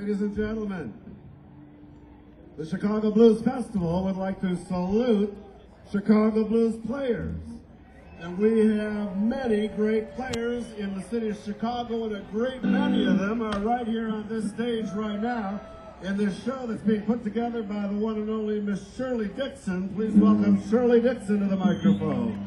Ladies and gentlemen, the Chicago Blues Festival would like to salute Chicago Blues players. And we have many great players in the city of Chicago, and a great many of them are right here on this stage right now in this show that's being put together by the one and only Miss Shirley Dixon. Please welcome Shirley Dixon to the microphone.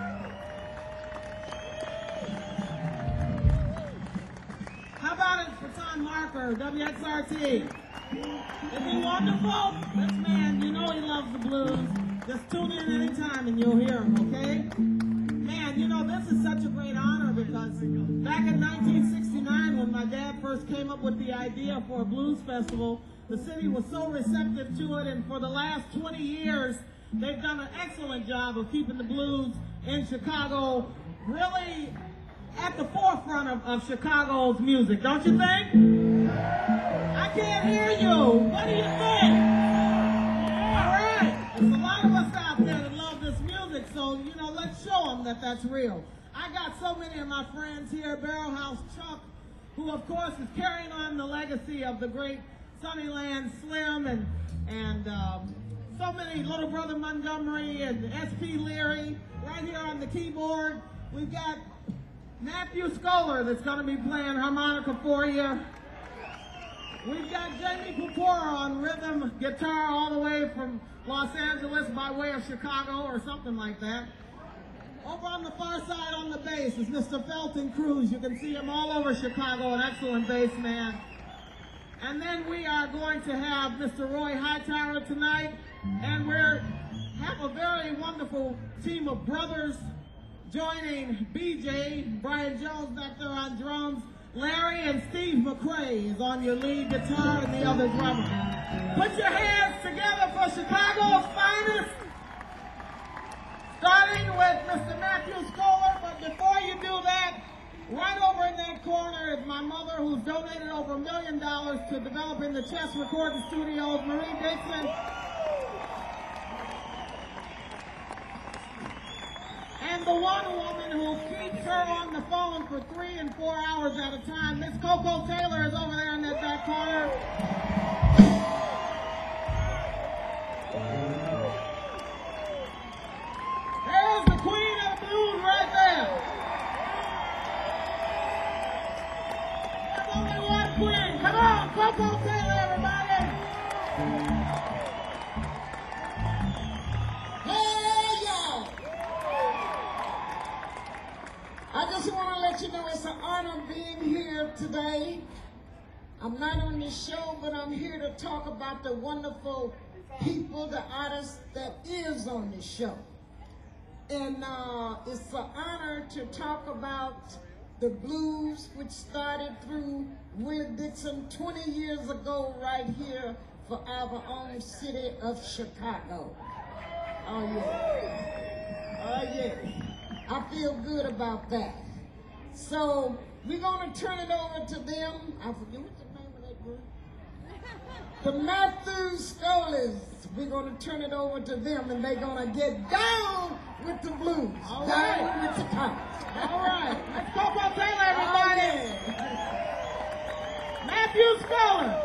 How about it for Tom Marker, WXRT? Isn't he wonderful? This man, you know he loves the blues. Just tune in anytime and you'll hear him, okay? Man, you know, this is such a great honor because back in 1969 when my dad first came up with the idea for a blues festival, the city was so receptive to it, and for the last 20 years, they've done an excellent job of keeping the blues in Chicago really at the forefront of Chicago's music, don't you think? I can't hear you. What do you think? All right. There's a lot of us out there that love this music, so, you know, let's show them that that's real. I got so many of my friends here, Barrel House Chuck, who, of course, is carrying on the legacy of the great Sunnyland Slim and so many, Little Brother Montgomery and S.P. Leary right here on the keyboard. We've got Matthew Scholar that's going to be playing harmonica for you. We've got Jamie Pupora on rhythm guitar all the way from Los Angeles by way of Chicago or something like that. Over on the far side on the bass is Mr. Felton Cruz. You can see him all over Chicago, an excellent bass man. And then we are going to have Mr. Roy Hightower tonight, and we have a very wonderful team of brothers joining BJ, Brian Jones back there on drums, Larry and Steve McCrae is on your lead guitar and the other drummer. Put your hands together for Chicago's finest. Starting with Mr. Matthew Scholar, but before you do that, right over in that corner is my mother, who's donated over $1 million to developing the Chess Recording Studios, Marie Dixon. And the one woman who keeps her on the phone for 3 and 4 hours at a time, Miss Coco Taylor, is over there in that back corner. There's the queen of the blues right there. There's only one queen. Come on, Coco Taylor, everybody. Hey, y'all. I just want to let you know it's an honor being here today. I'm not on this show, but I'm here to talk about the wonderful people, the artists that is on this show. And it's an honor to talk about the blues, which started through Will Dixon 20 years ago right here for our own city of Chicago. Oh, yeah. Oh, yeah. I feel good about that. So we're going to turn it over to them. I forget what's the name of that group. The Matthew Scholars. We're going to turn it over to them, and they're going to get down with the blues. All right. Down with the time. All right. Let's go for Taylor, everybody. Oh, yeah. Matthew Scholar.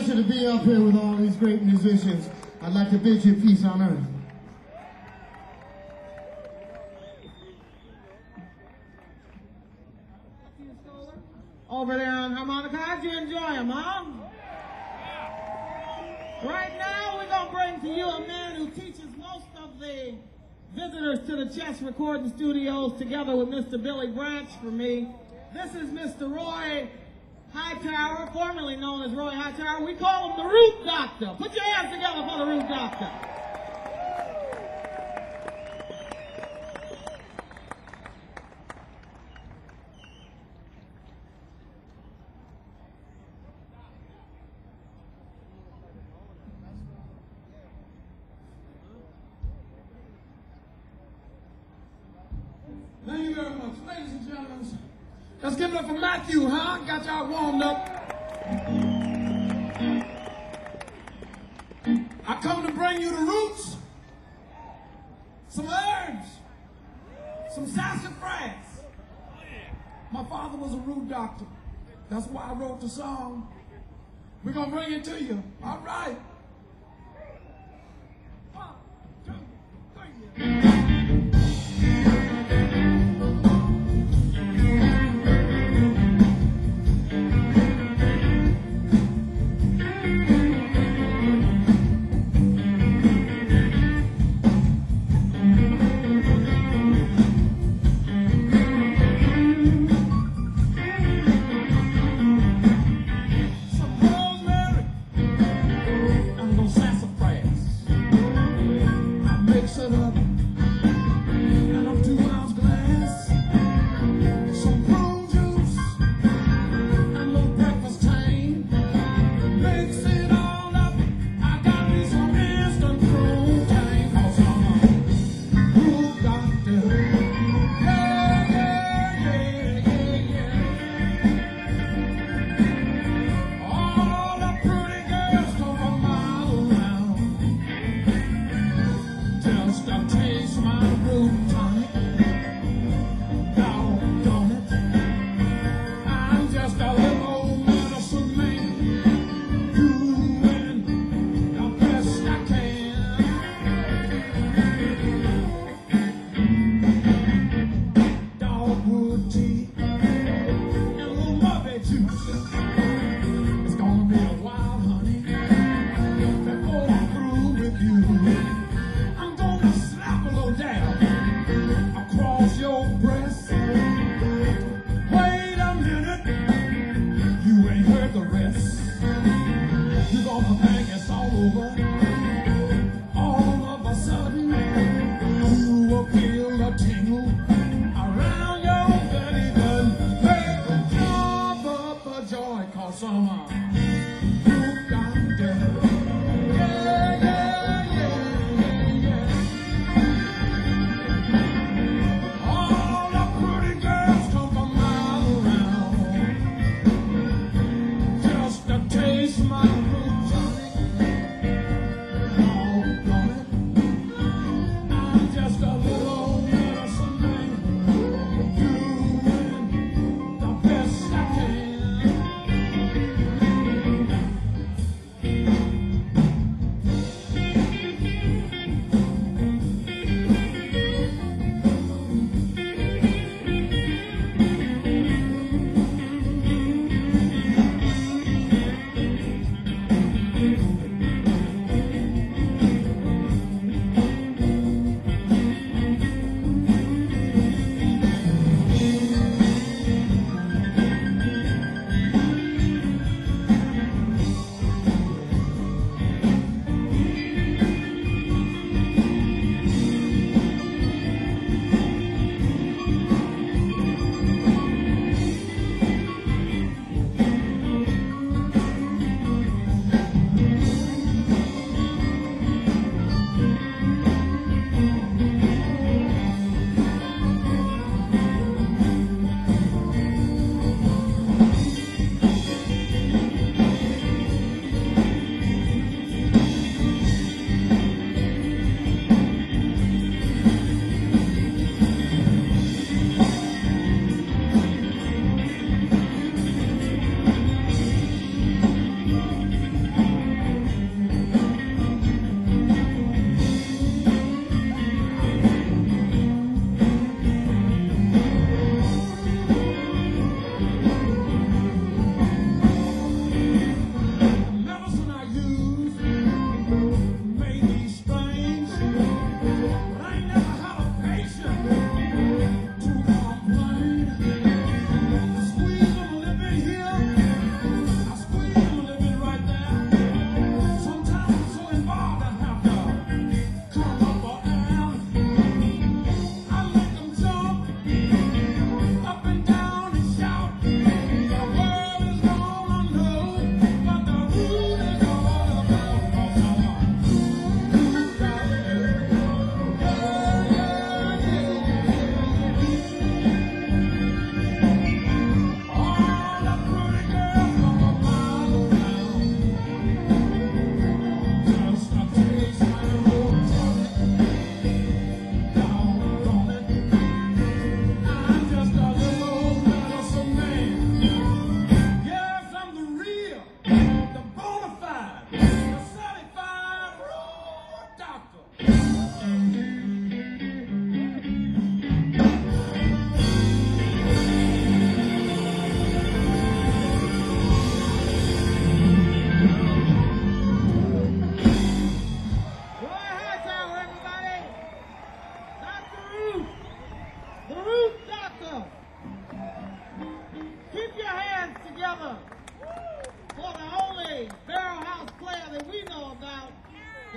pleasure to be up here with all these great musicians. I'd like to bid you peace on earth. Over there on harmonica, how'd you enjoy them, huh? Right now, we're going to bring to you a man who teaches most of the visitors to the Chess Recording Studios together with Mr. Billy Branch for me. This is Mr. Roy Hightower, formerly known as Roy Hightower. We call him the Root Doctor. Put your hands together for the Root Doctor. Thank you very much. Ladies and gentlemen, let's give it up for Matthew, huh? Got y'all warmed up. I come to bring you the roots, some herbs, some sassafras. My father was a root doctor. That's why I wrote the song. We're going to bring it to you. All right. 1, 2, 3.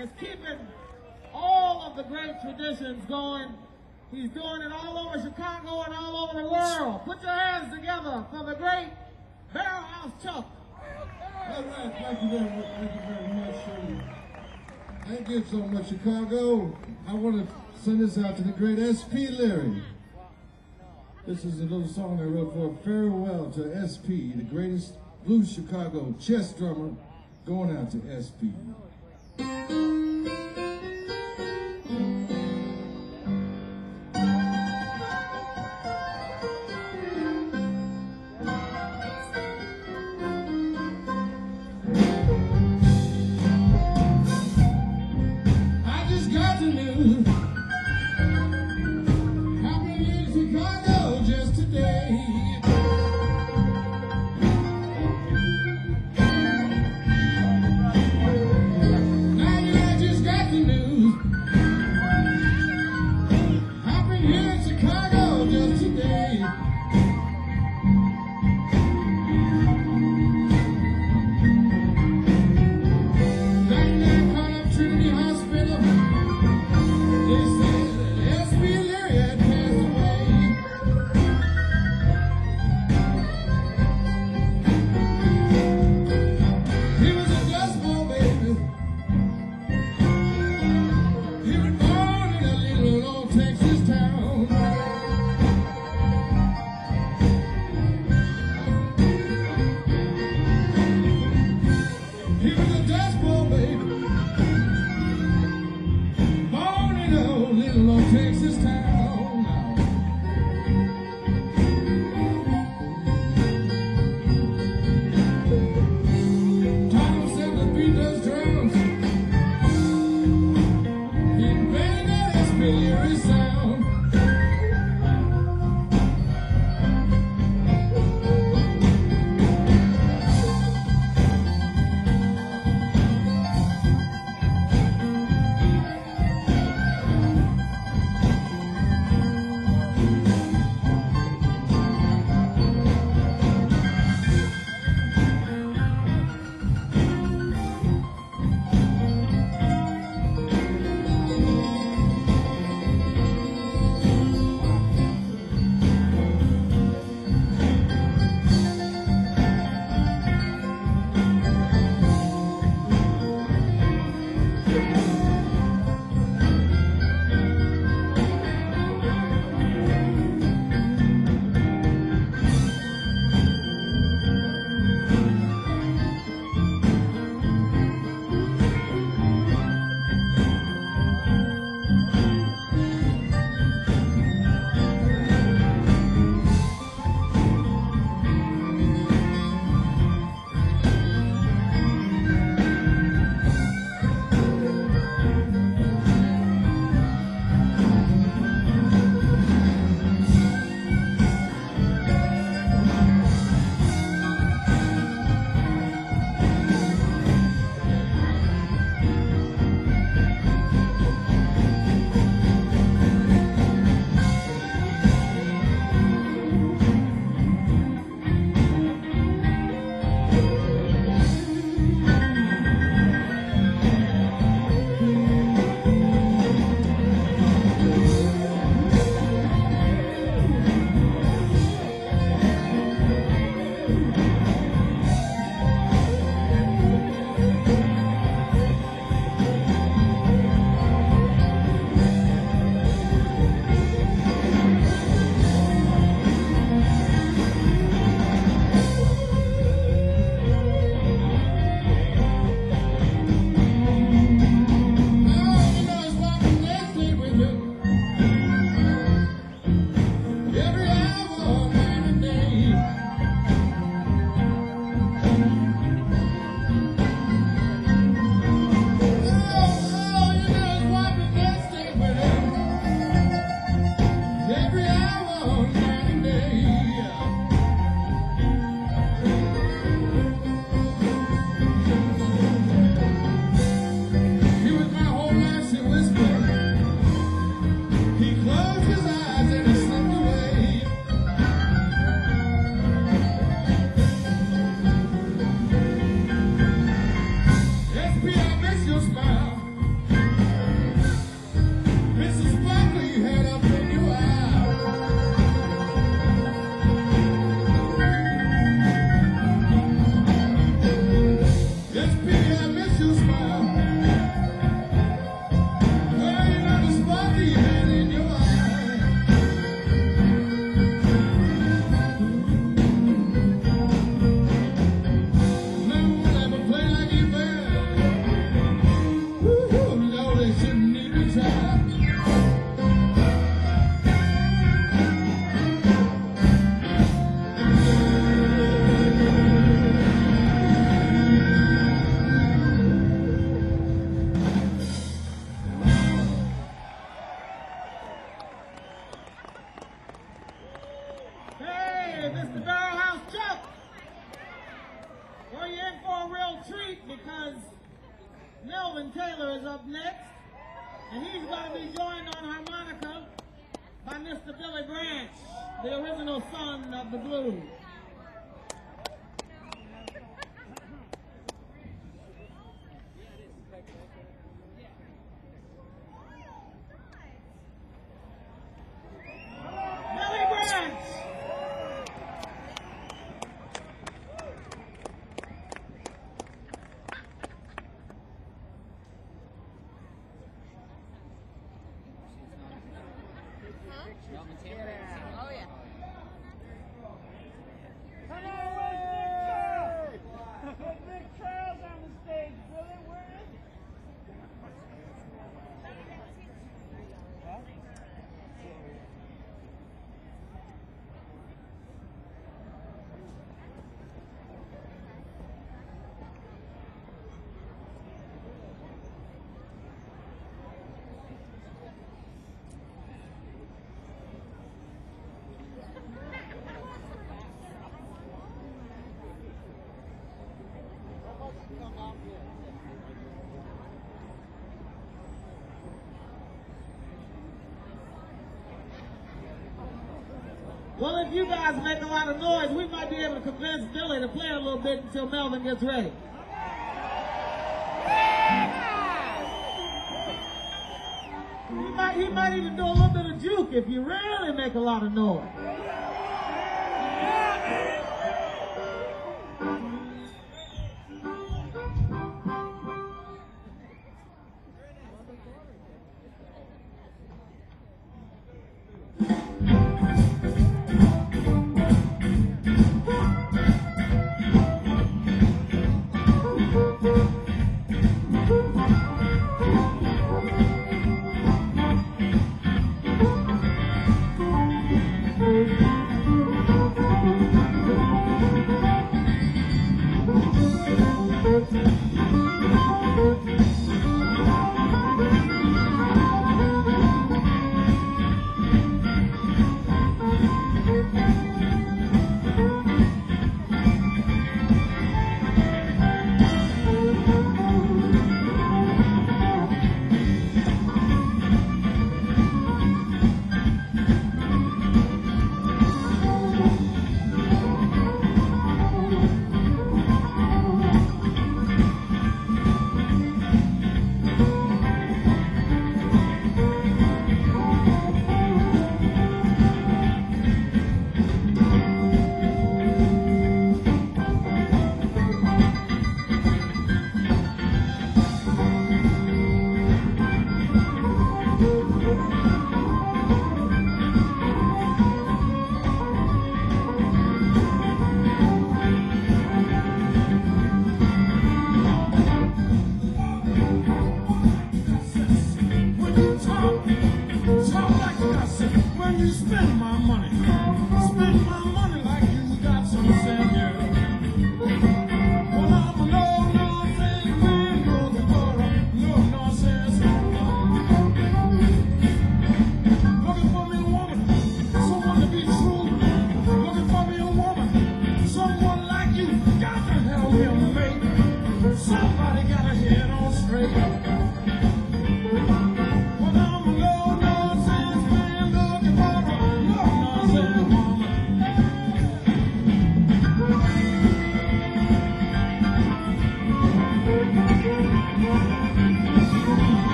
is keeping all of the great traditions going. He's doing it all over Chicago and all over the world. Put your hands together for the great Barrelhouse Chuck. All right, thank you very much. Thank you very much. Thank you so much, Chicago. I want to send this out to the great S.P. Leary. This is a little song I wrote for farewell to S.P., the greatest blues Chicago chess drummer, going out to S.P. I just got the news. Happened in Chicago just today. I just got the news. Happened here in Chicago just today. Back there, caught up Trinity Hospital. They said that S.P. Leary had passed away. He was a dust bowl baby. He was born in a little old Texas town. He was a dust bowl baby. Born in a little old Texas town. Taught himself to beat those drums. He invented that S.P. Leary sound. you smile. Girl, you know the spark you had in your eye. No one ever play like you, baby. Woo-hoo, no, they shouldn't even try. Hey, Mr. Barrelhouse Chuck! Well, you're in for a real treat because Melvin Taylor is up next, and he's going to be joined on harmonica by Mr. Billy Branch, the original son of the blues. Billy Branch! Oh, yeah. Big Charles on the stage, Billy. Where is he? Well, if you guys make a lot of noise, we might be able to convince Billy to play a little bit until Melvin gets ready. He might even do a little bit of juke if you really make a lot of noise.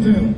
Taylor.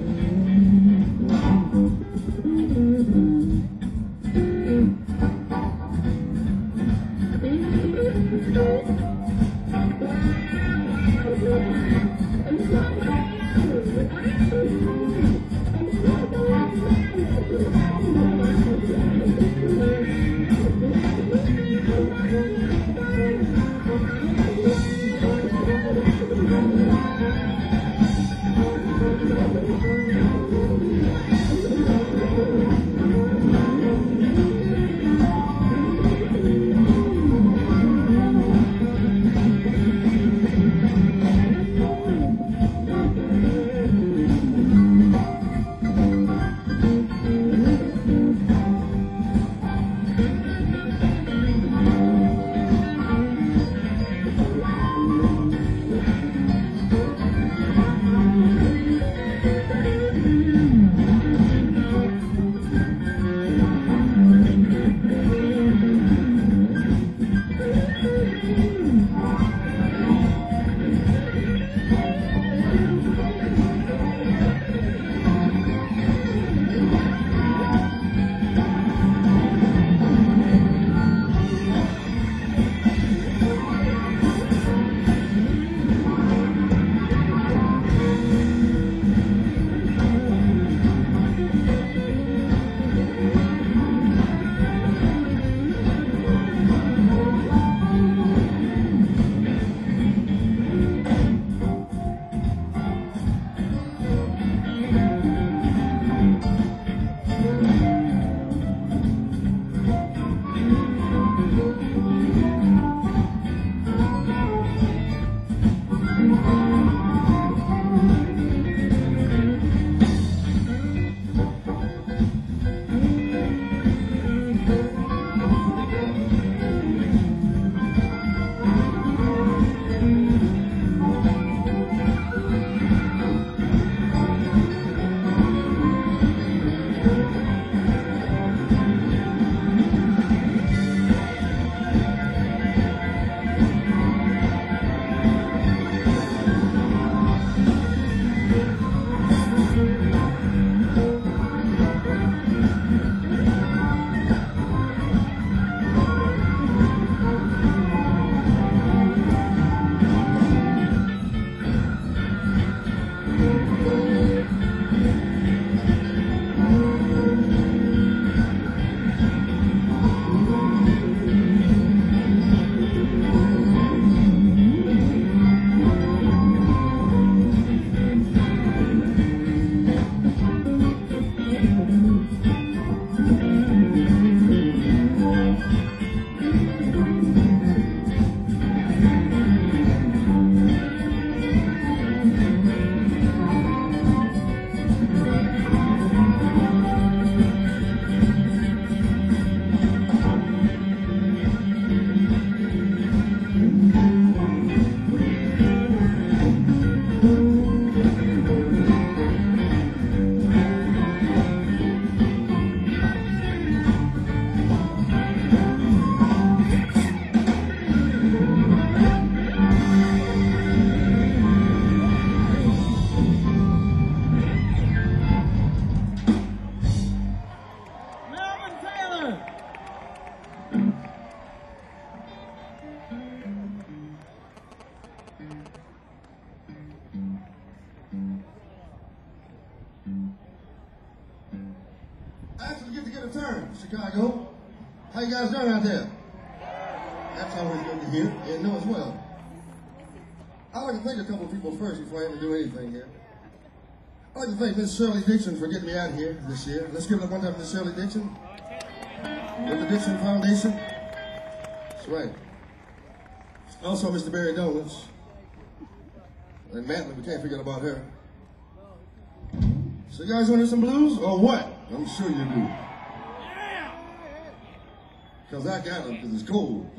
Actually get to get a turn, Chicago. How you guys doing out there? That's always good to hear and know as well. I'd like to thank a couple of people first before I ever do anything here. I'd like to thank Miss Shirley Dixon for getting me out here this year. Let's give it up one time to Miss Shirley Dixon. With the Dixon Foundation. That's right. Also Mr. Barry Donuts. And Matlin, we can't forget about her. So you guys want to hear some blues or what? I'm sure you do. Because I got them because it's cold.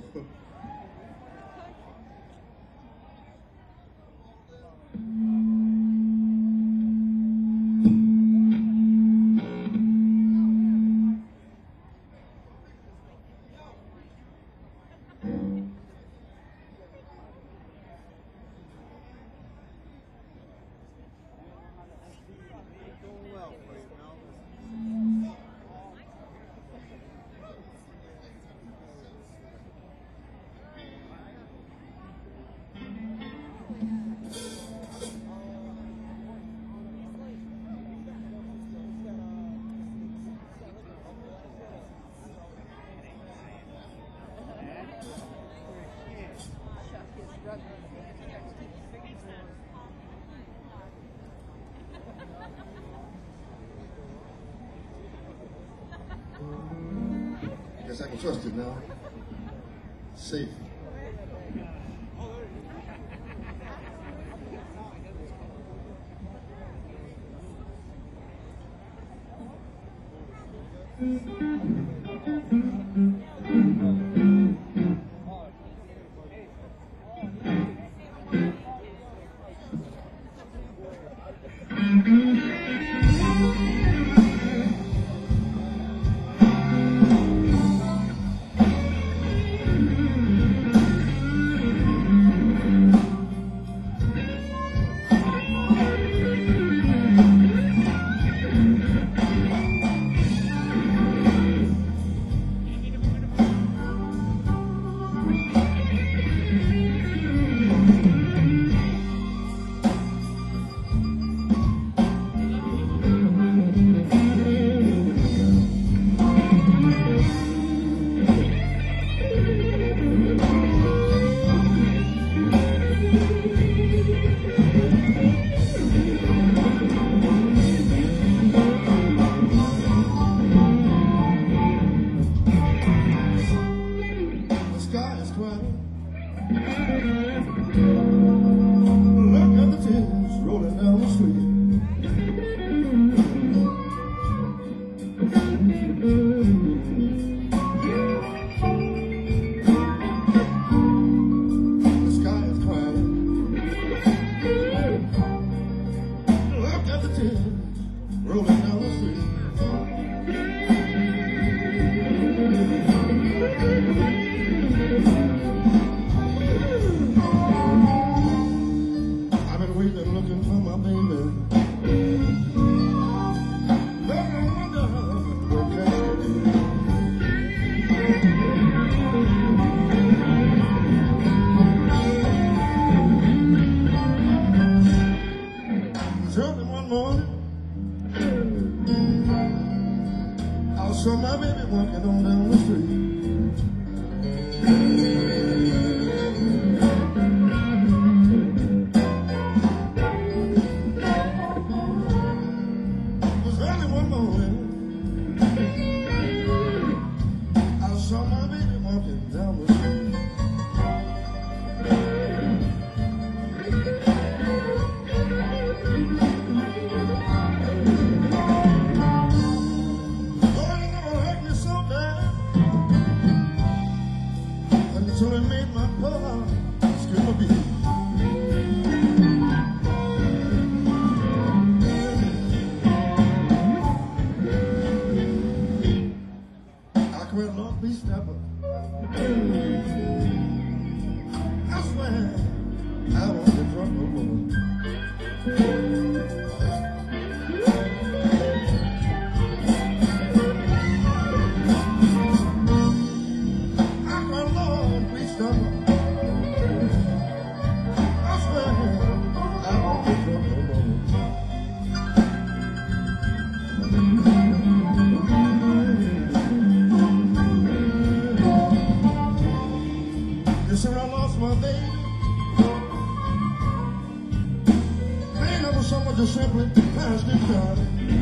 Guess I can trust it now. Safe. Saw my baby walking on down the street. It was early one morning. I saw my baby walking down the street. So it made my poor heart skip a beat. I cried, Lord, please stop her. I swear I want to drop a woman. Sir, I lost my baby. Man, I was someone just simply passed it by.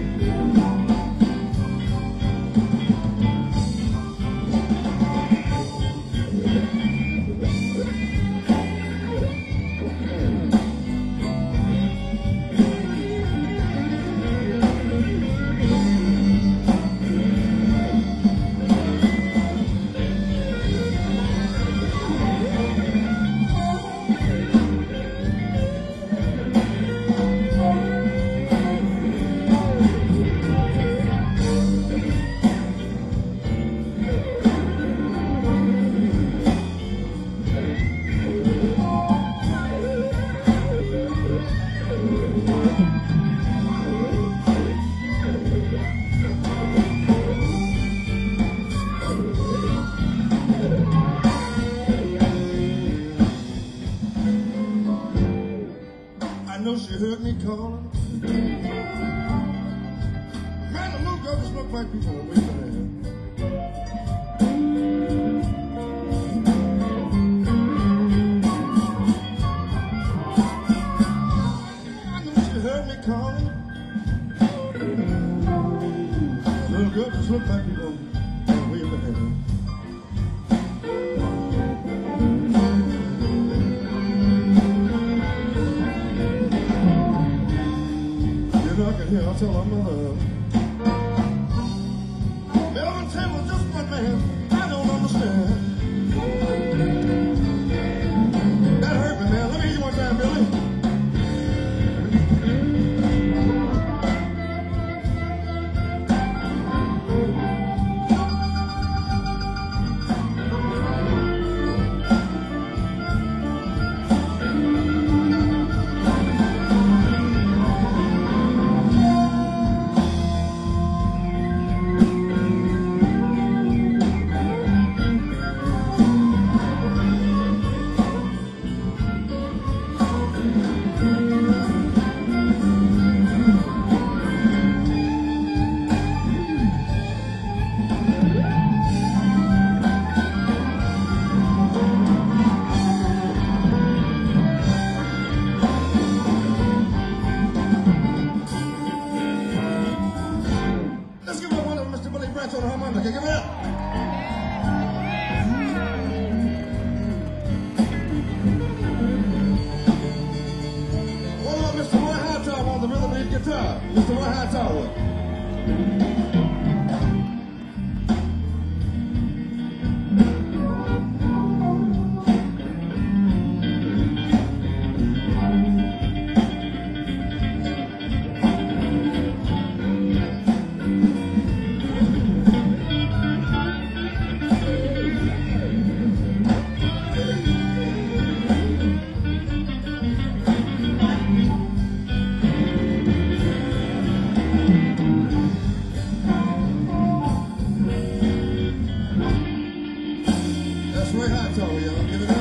I know she heard me calling. Man, the little girl just looked like people were waiting there. tell her my love. Melvin Taylor, just one man, I don't understand. That hurt me, man. Let me hear you one time, Billy. Let's give it one of Mr. Billy Branch on the harmonica. Give it up. What about Mr. Roy Hightower on the rhythm lead guitar? Mr. Roy Hightower. That's Roy Hightower, y'all. Give it up.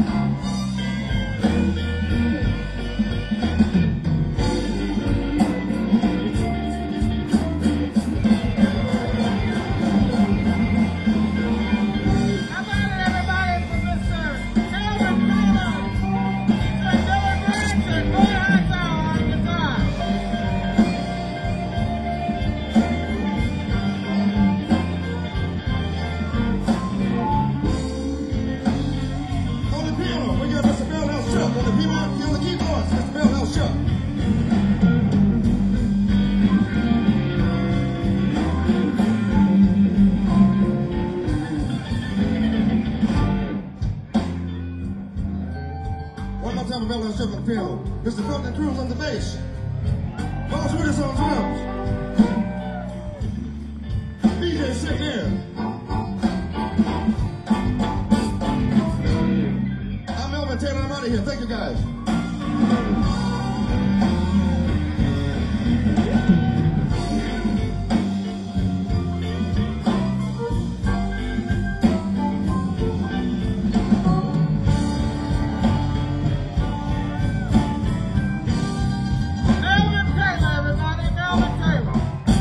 How about it, everybody, for Mr. Melvin Taylor, Mr. Billy Branch, and Roy Hightower on guitar. On the piano, we got Mr. Bellhouse Chuck. On the piano, on the keyboards, Mr. Bellhouse Chuck. One more time, Bellhouse Chuck on the piano. Mr. Felton Cruz on the bass. Boss Willis on drums. DJ sitting there. I'm Melvin Taylor. I'm out of here. Thank you, guys. Melvin Taylor, everybody, Melvin Taylor.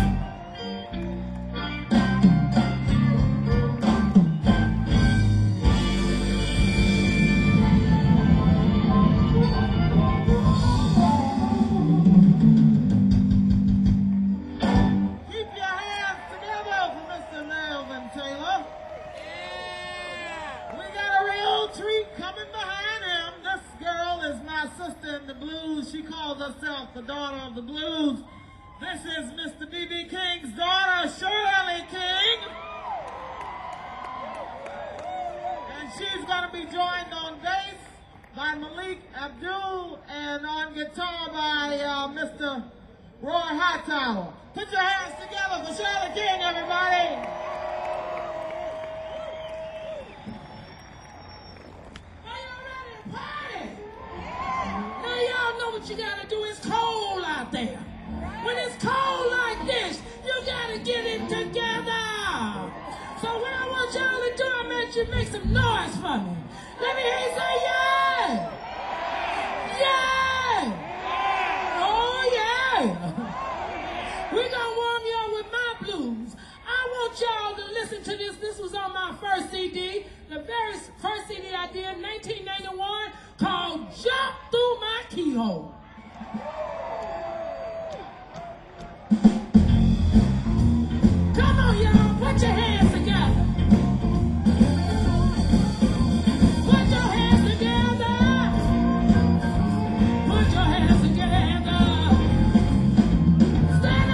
Keep your hands together for Mr. Melvin Taylor. We got a real treat coming behind him. This girl is my sister in the blues. She calls herself the daughter of the blues. This is Mr. B.B. King's daughter, Shirley King. And she's going to be joined on bass by Malik Abdul and on guitar by Mr. Roy Hightower. Put your hands together for Shirley King, everybody. Are y'all ready to party? Now y'all know what you gotta do. It's cold out there. When it's cold like this, you gotta get it together. So what I want y'all to do, I want you to make some noise for me. Let me hear you say yeah. Yeah. Oh yeah. We're gonna warm y'all with my blues. I want y'all to listen to this. This was on my first CD, the very first CD I did in 1991, called Jump Through My Keyhole. Come on, y'all, put your hands together. Put your hands together. Put your hands together. Stand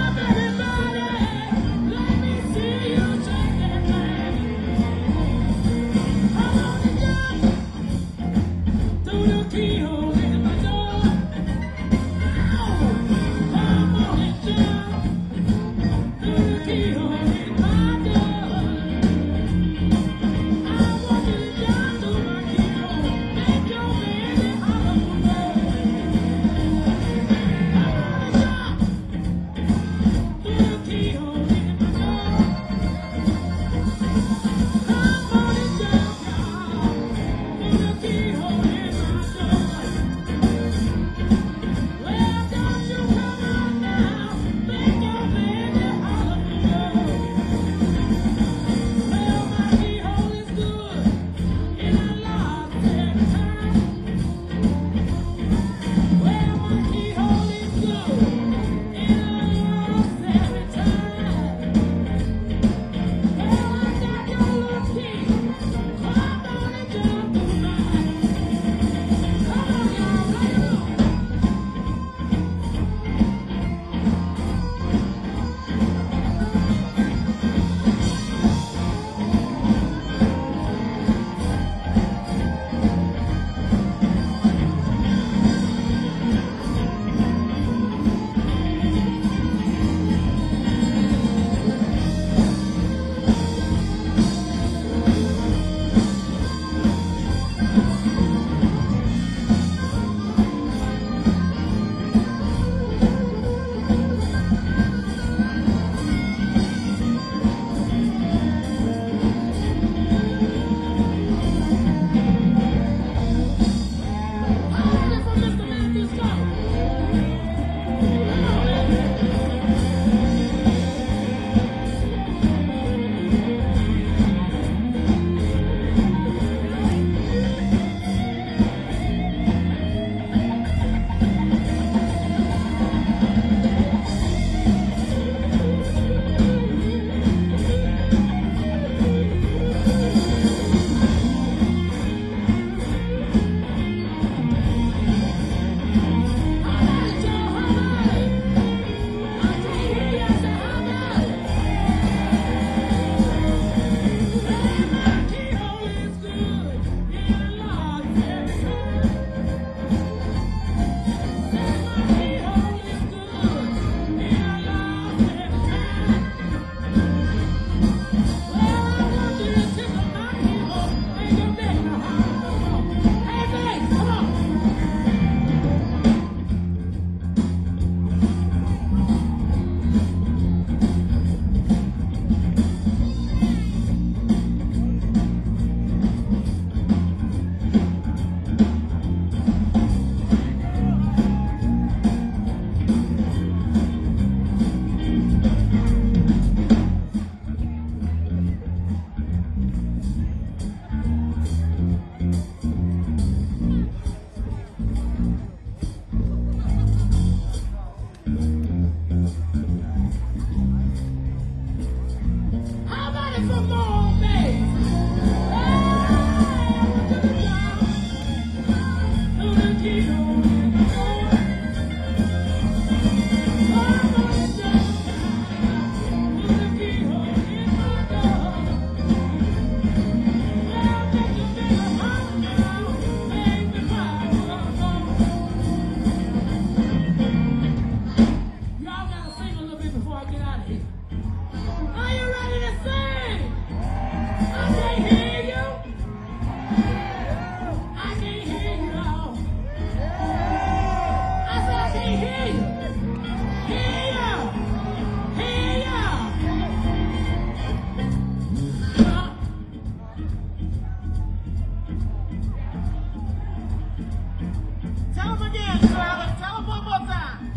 Tell them again, Travis. Tell them one more time.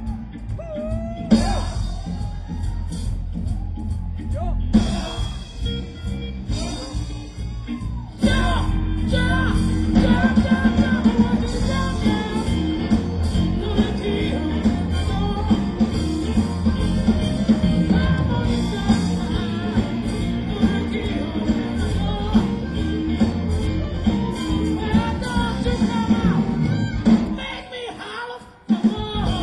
Make me holler.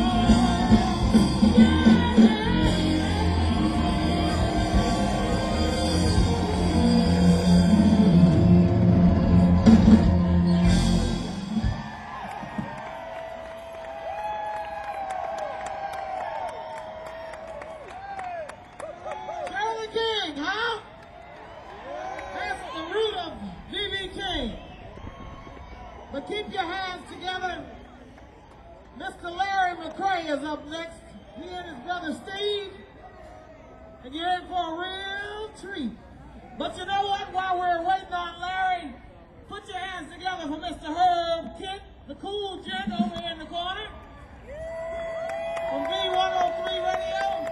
Charlie King, huh? That's the root of B.B. King. But keep your hands together. Mr. Larry McCray is up next. He and his brother Steve. And you're in for a real treat. But you know what? While we're waiting on Larry, put your hands together for Mr. Herb Kent, the cool gent over here in the corner. From B103 Radio.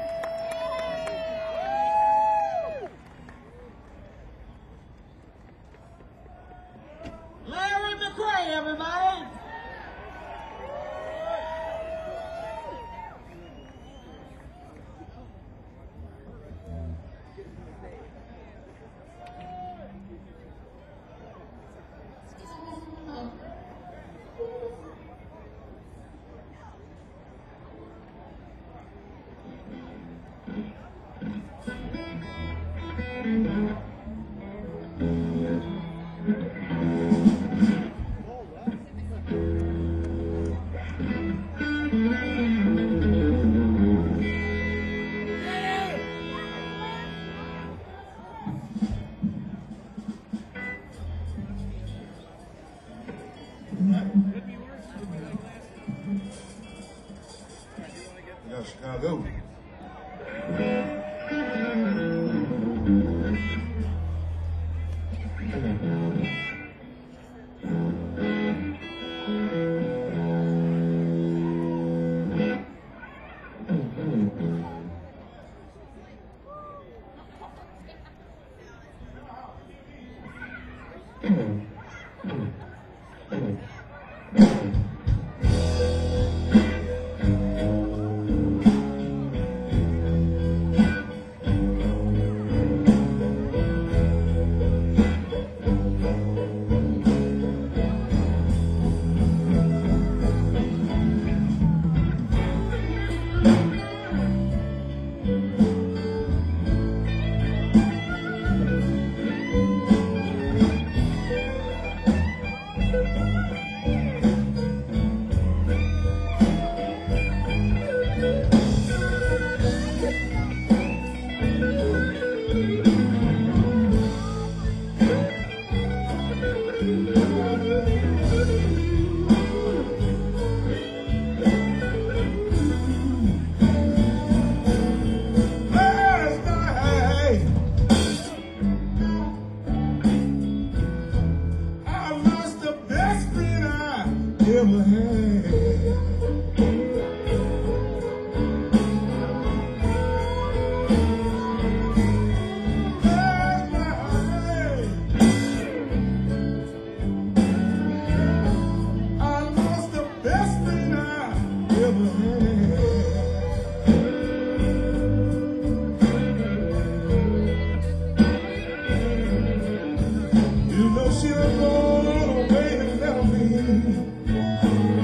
Larry McCray, everybody. Yeah, Chicago. You know she was gone away and left me.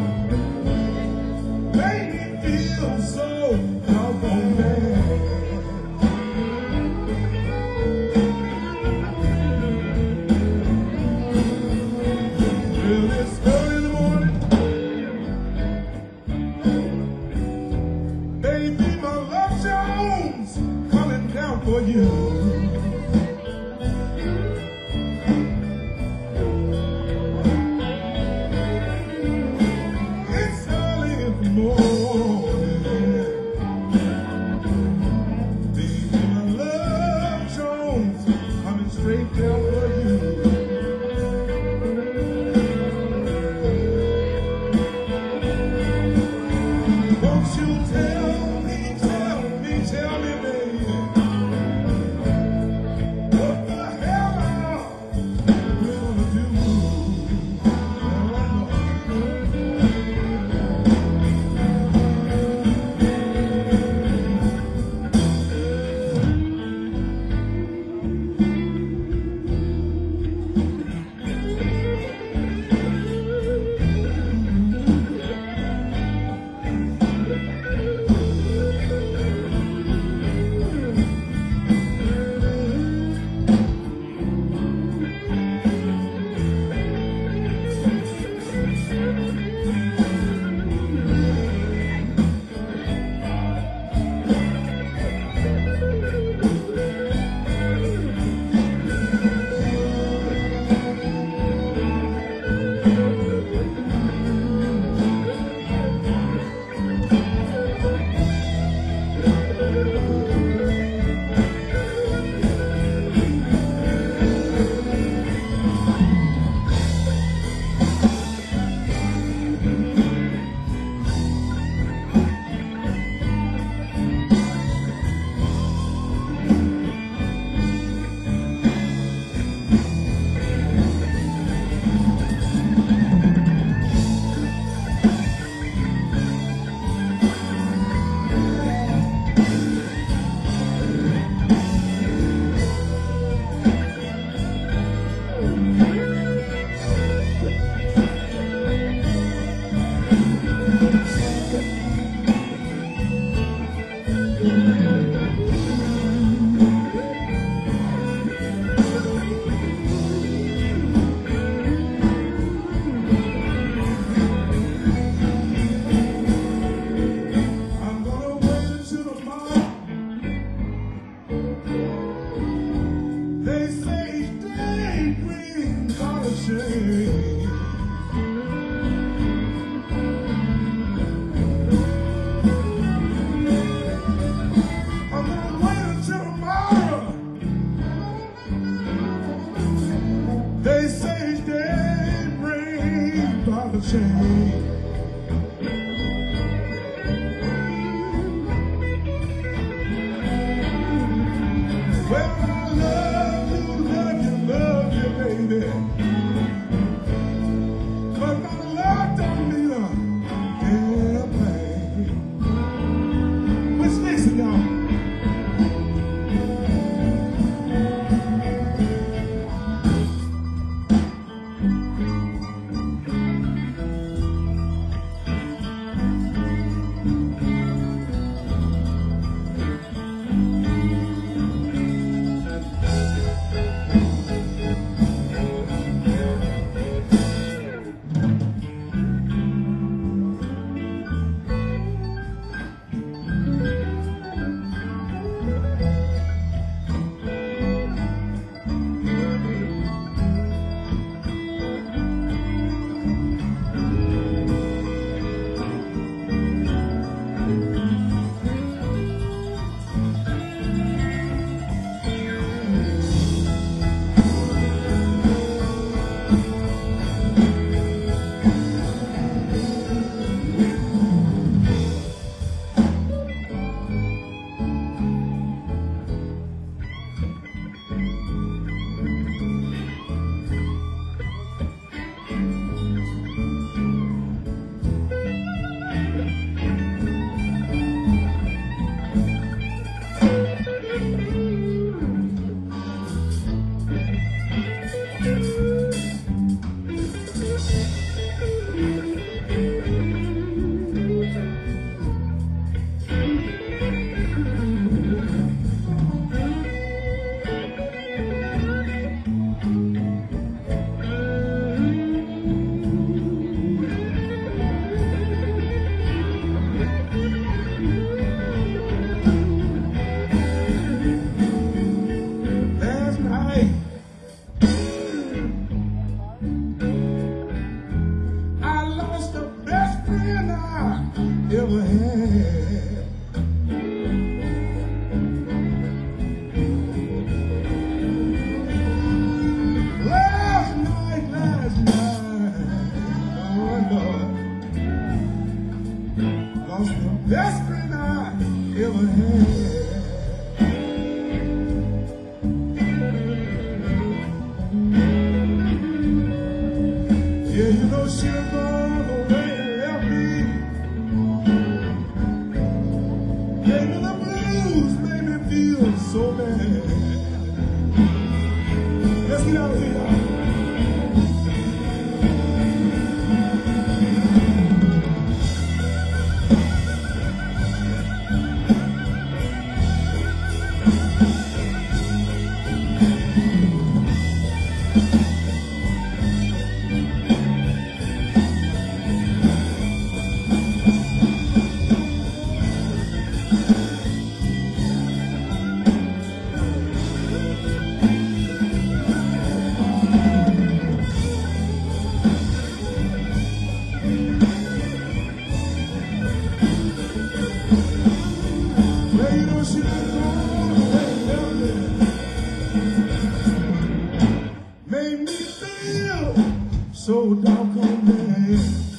Tell me, baby, what the hell are we gonna do? lost the best friend I ever had. Yeah, you know she'll go away and left me. Gave me the blues, made me feel so bad. Let's get out of here. Made me feel so doggone bad.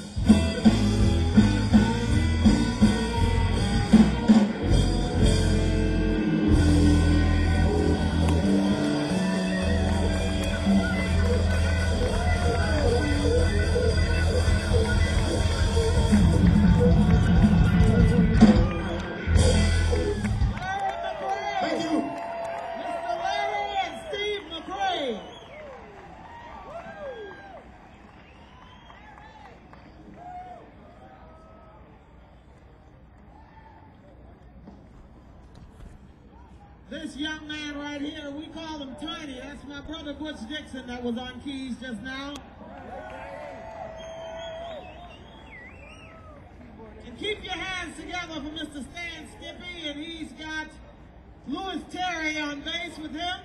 Thank you. Mr. Larry and Steve McRae. This young man right here, we call him Tiny. That's my brother Butch Dixon that was on keys just now. And keep your hands together for Mr. Stan Skippy, and he's got Louis Terry on bass with him.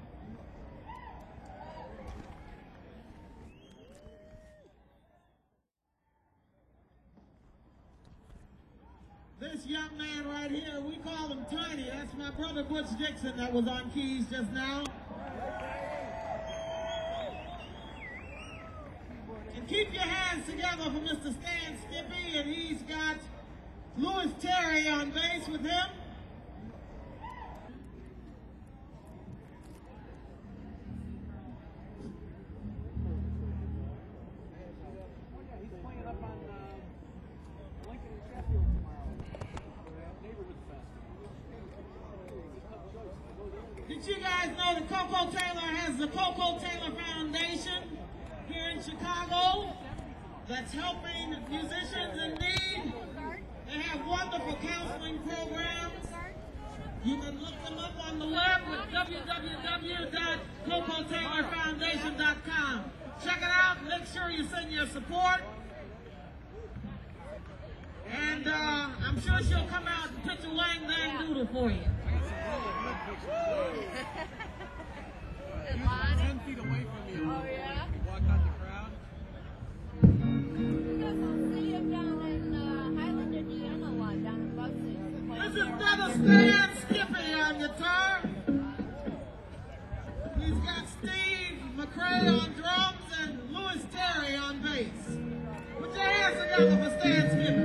This young man right here, we call him Tiny. That's my brother Butch Dixon that was on keys just now. And keep your hands together for Mr. Stan Skippy, and he's got Louis Terry on bass with him. He's playing up on Lincoln and Sheffield tomorrow. Neighborhood Fest. Did you guys know that Coco Taylor has the Coco Taylor Foundation here in Chicago that's helping musicians in need? They have wonderful counseling programs. You can look them up on the web with www.cocotaylorfoundation.com. Check it out. Make sure you send your support. And I'm sure she'll come out and pitch a Wang Bang Doodle for you. 10 feet away from you. Oh, yeah? Walk out the crowd. Because I'll see him down in Highland, Indiana a lot, down in Bugsy. This is Brother Stan Skippy on guitar. He's got Steve McRae on drums and Louis Terry on bass. Put your hands together for Stan Skippy.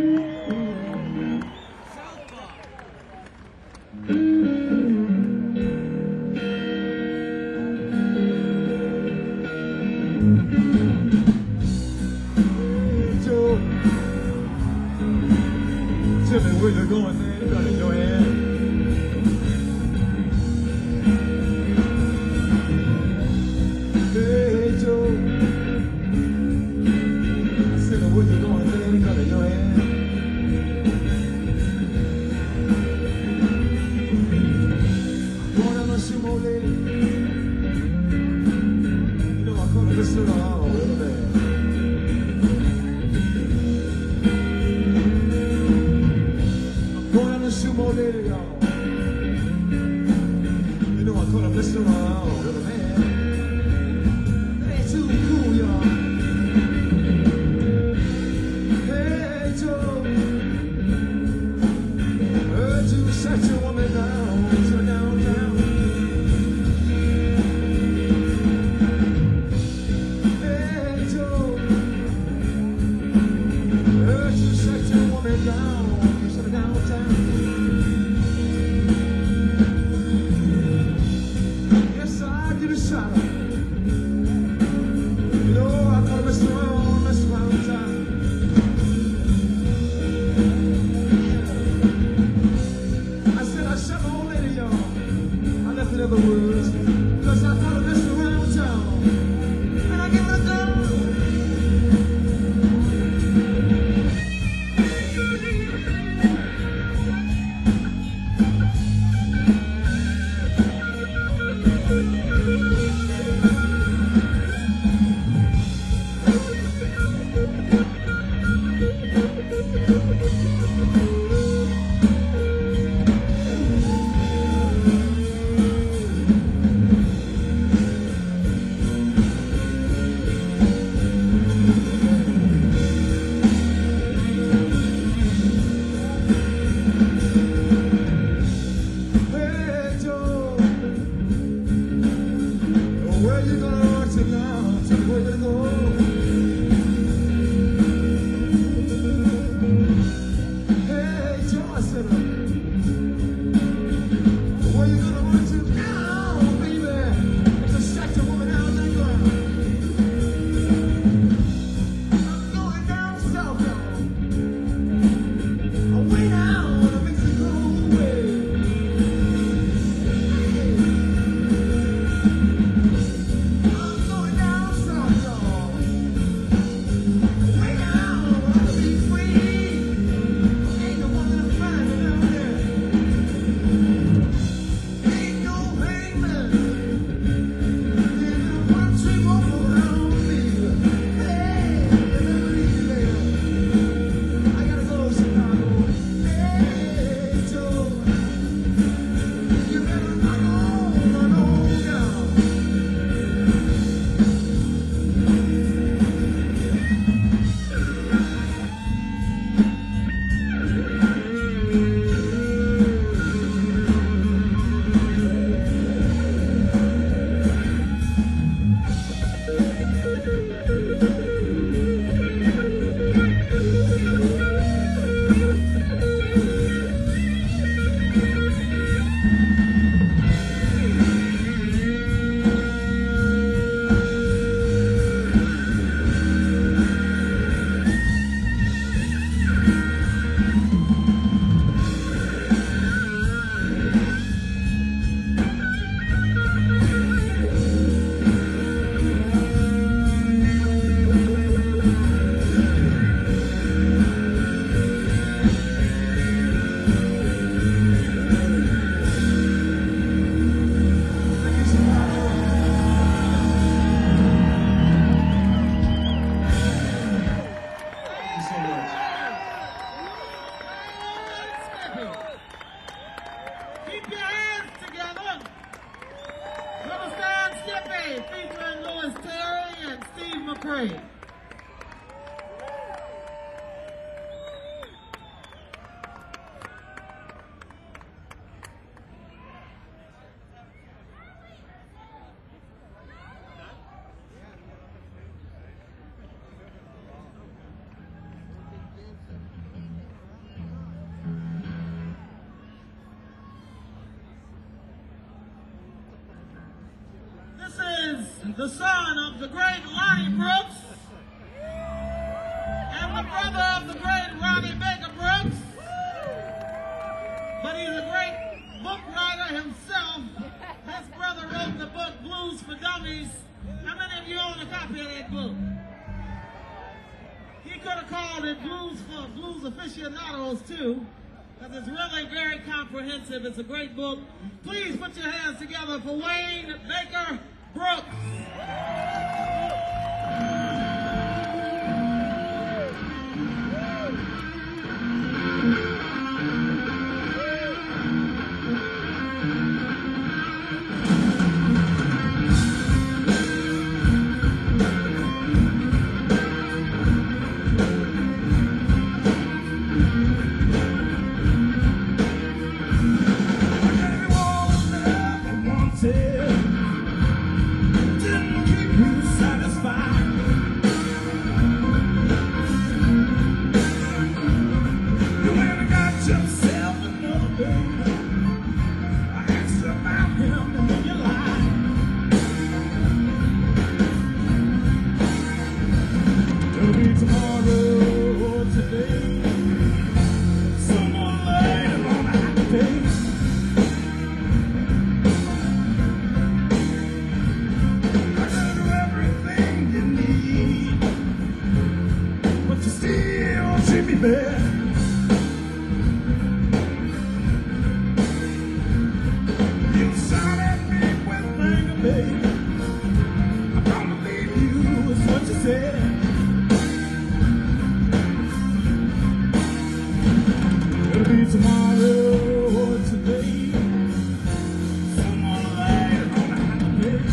Southpaw. Joe, tell me where you're going, man. You got in your hand. Hey, Joe, I said, where you going, man? You got in your hand. Going down to see more lady. You know, I come to listen to all of that. Going on the sumo lady, y'all. You know I could have listened around with a man. It ain't too cool, y'all. Hey, Joe. Heard you set your woman down to downtown. Hey, Joe. Heard McCray. This is the son of the great Lonnie Brooks and the brother of the great Ronnie Baker Brooks. But he's a great book writer himself. His brother wrote the book Blues for Dummies. How many of you own a copy of that book? He could have called it Blues for Blues Aficionados too, because it's really very comprehensive. It's a great book. Please put your hands together for Wayne Baker Brooks. Didn't keep you safe. me fair. You shot at me with anger, baby. I'm gonna leave you, is what you said. It'll be tomorrow or today. Someone later gonna have to pay.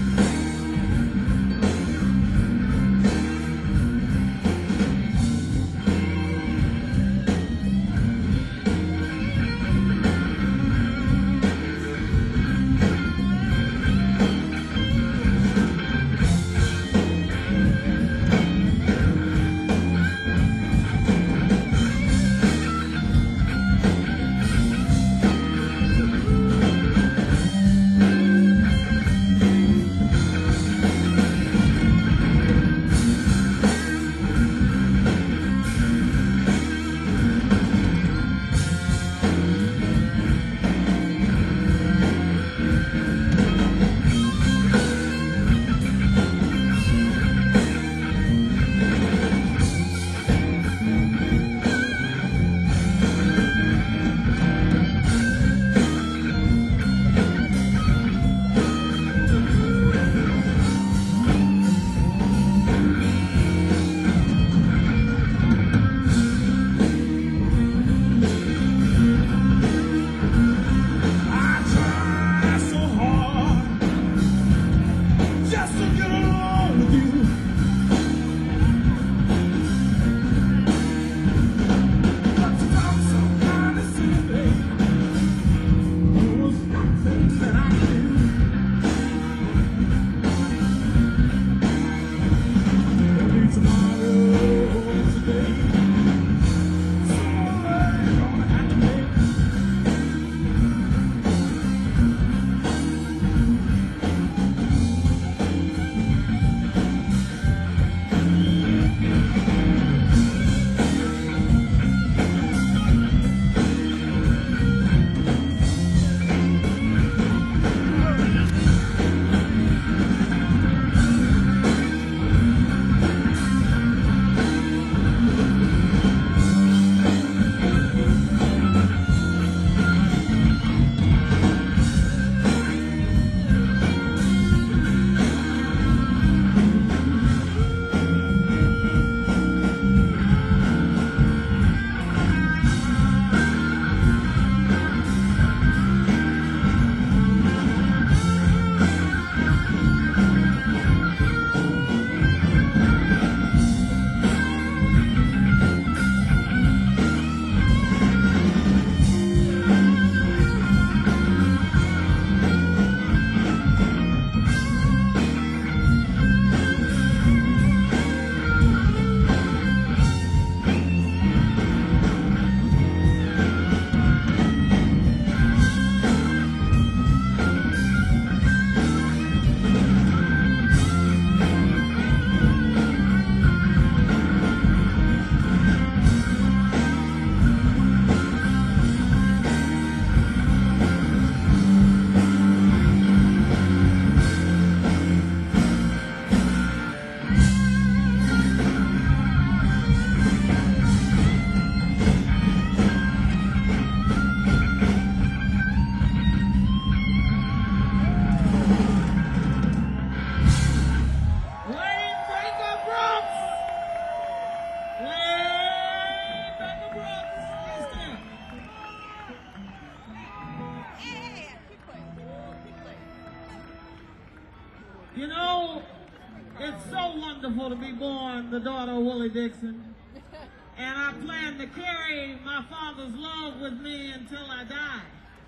You know, it's so wonderful to be born the daughter of Willie Dixon. And I plan to carry my father's love with me until I die.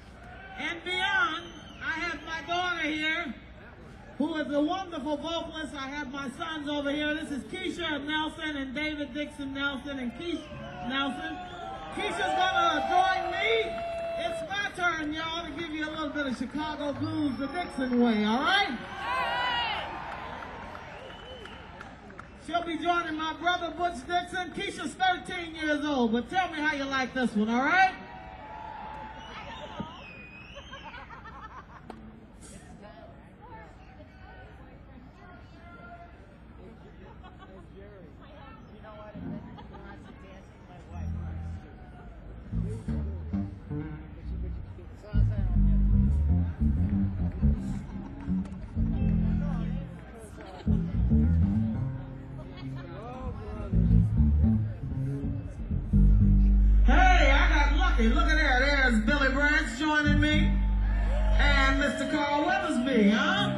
And beyond, I have my daughter here, who is a wonderful vocalist. I have my sons over here. This is Keisha Nelson and David Dixon Nelson and Keisha Nelson. Keisha's gonna join me. It's my turn, y'all, to give you a little bit of Chicago blues the Dixon way, all right? She'll be joining my brother Butch Dixon. Keisha's 13 years old, but tell me how you like this one, all right? lucky. Look at there. There's Billy Branch joining me. And Mr. Carl Weathersby, huh?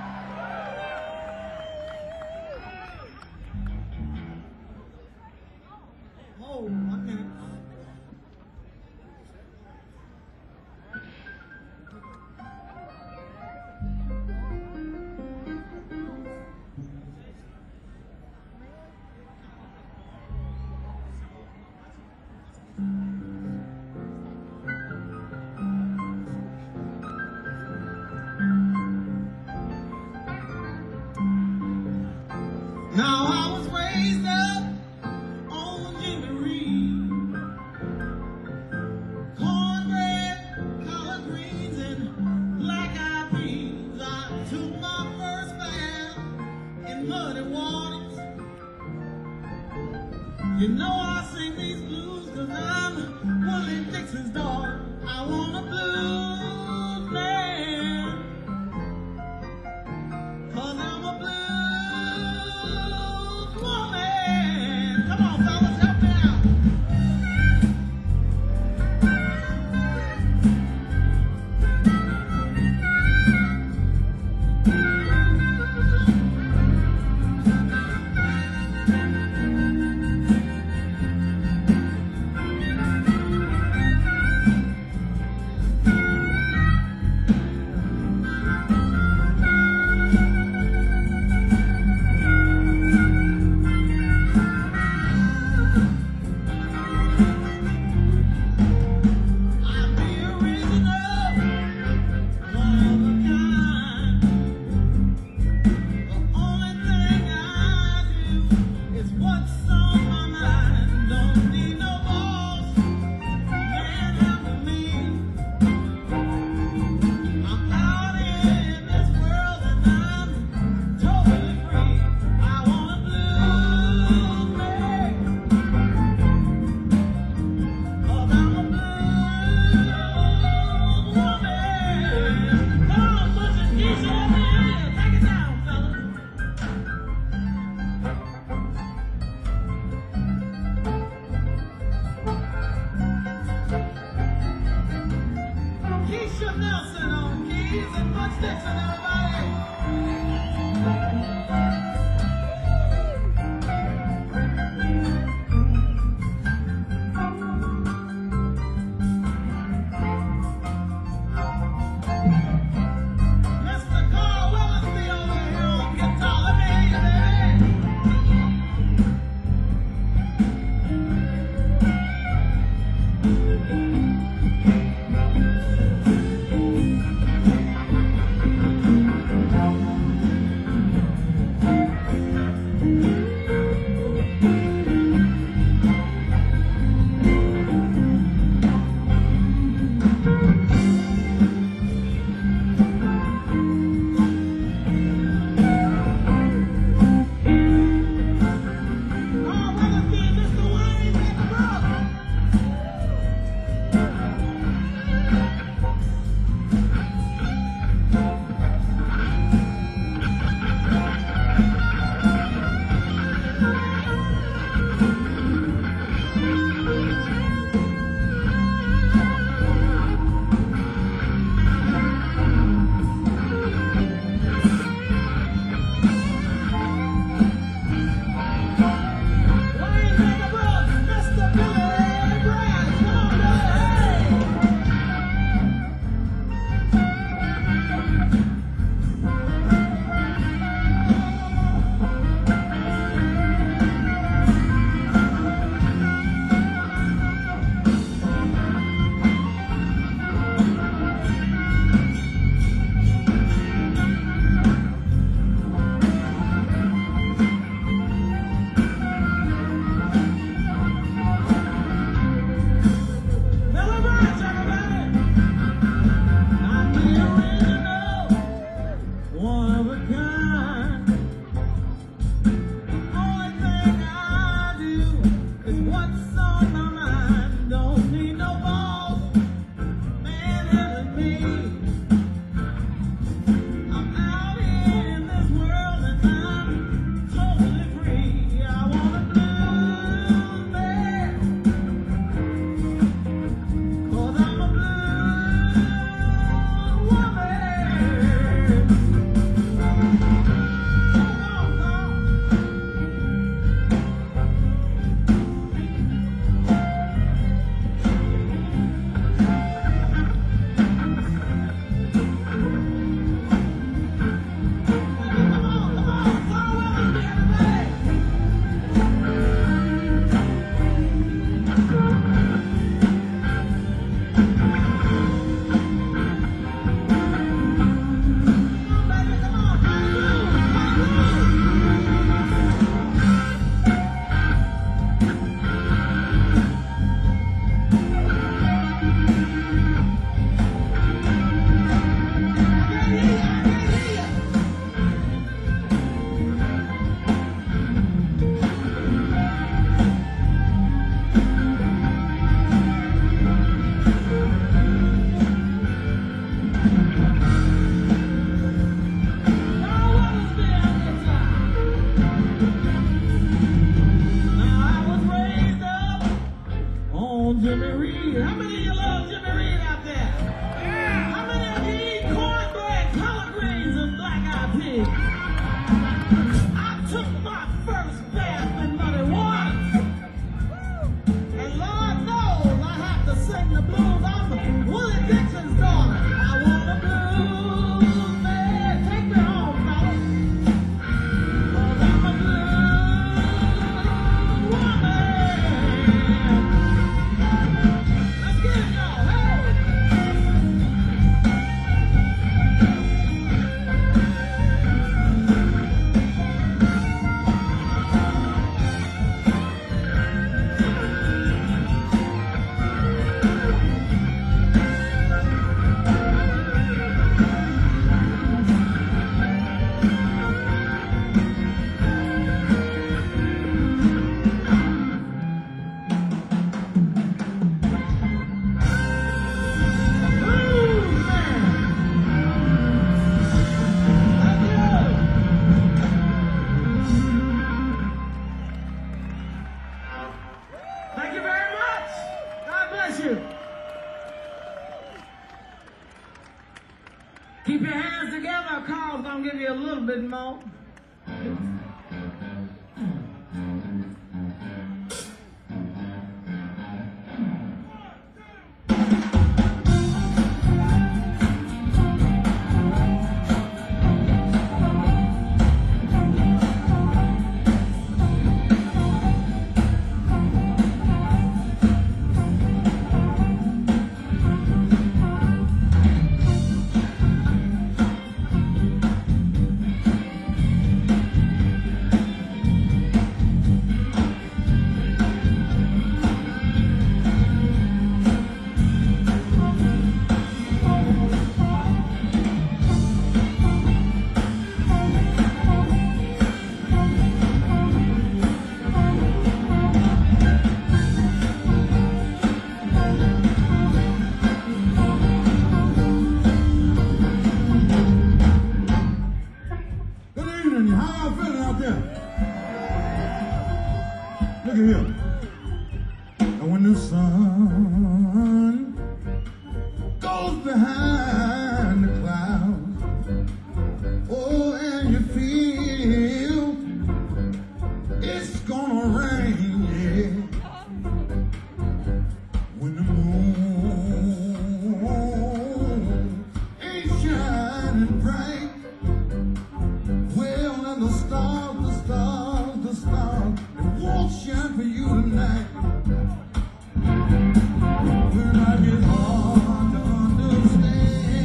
Oh, 1 minute. Now I was raised up on Jimmy Reed, cornbread, collard greens, and black-eyed peas. I took my first bath in muddy waters. You know I sing these blues 'cause I'm Willie Dixon's daughter. I want a blues man, 'cause I'm a blues woman. Come on, fellas, help me out. I'm the original, one of a kind. The only thing I do is what's on my mind. Don't need no boss, man helping me. I'm out in this world and I'm totally free. I want a blues man, 'cause I'm a blues woman. Come on, put your knees on me. Take it down, fellas. Keisha Nelson on keys and Butch Dixon, everybody. Mr. Carl Weathersby over here on guitar. Let me hear you, baby. Carl Weathersby and Mr. Wayne Brooks. Wayne Brooks, Mr. Billy Branch. Come on, Billy. Billy Branch, everybody. I'm the original, one of a kind. Only thing I do is what's on my mind. Don't need no boss, man helping me. I'm out here in this world and I'm totally free. I want a blues man, Jimmy Reed? How many of you love Jimmy Reed out there? Yeah. How many of you eat cornbread, collard greens, and black-eyed peas? I took my first bath in muddy water. And Lord knows I have to sing the blues. I'm Willie Dixon's daughter. I want the blues, man. Take me home, fella. 'Cause I'm a blues woman. Let's get it, y'all. Hey! Thank you very much. God bless you. Keep your hands together. Carl's gonna give you a little bit more. Good evening. How y'all feeling out there? Look at here. And when the sun goes behind the clouds, oh, and you feel it's gonna rain, yeah. When the moon ain't shining bright, well, and the stars, they won't shine for you tonight. When I get hard to understand.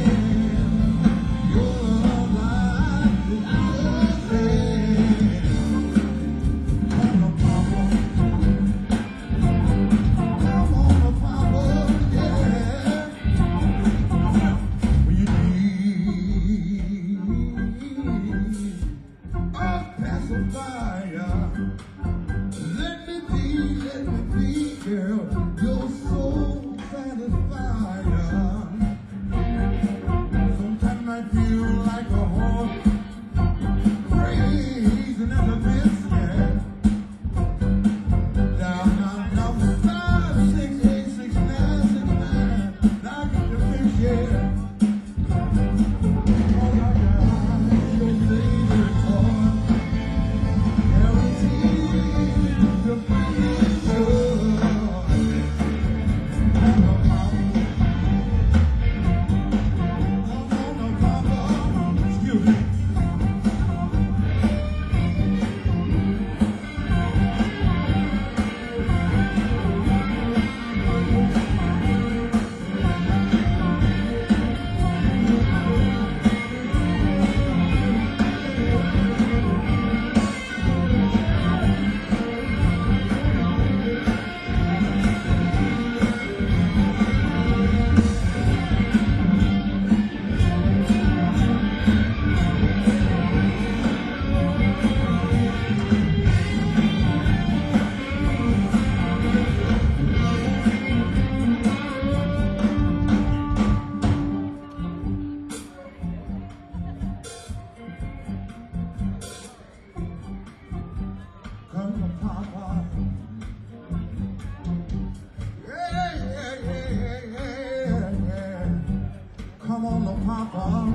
Papa.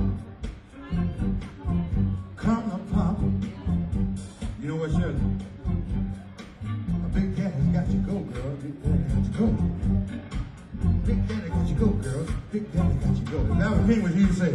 Come to Papa. You know what, Shirley? A big daddy's got you go, girl. Big daddy got you go. Big daddy got you go, girl. Big daddy got you go. If that was me, what you say?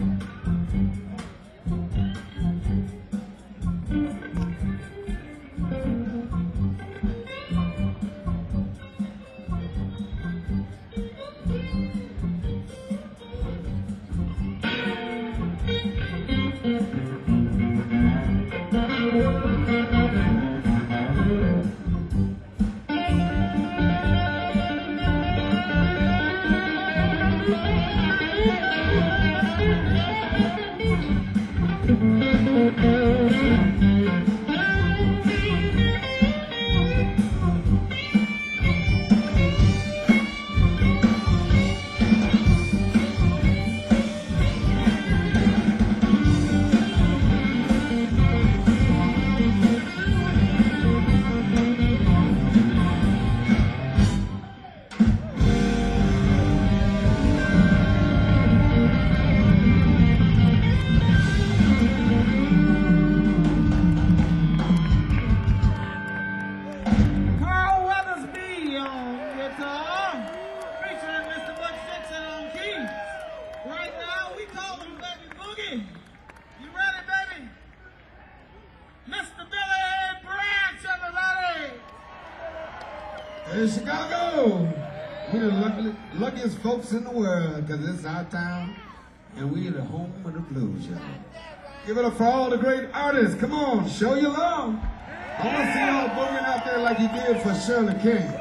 Carl Weathersby on guitar, featuring Mr. Butch Dixon on keys. Right now, we call him Baby Boogie. You ready, baby? Mr. Billy Branch, everybody! Hey, Chicago! We're the luckiest folks in the world, because it's our town, and we're the home of the blues, y'all. Give it up for all the great artists. Come on, show your love. I want to see y'all boogieing out there like you did for Shirley King.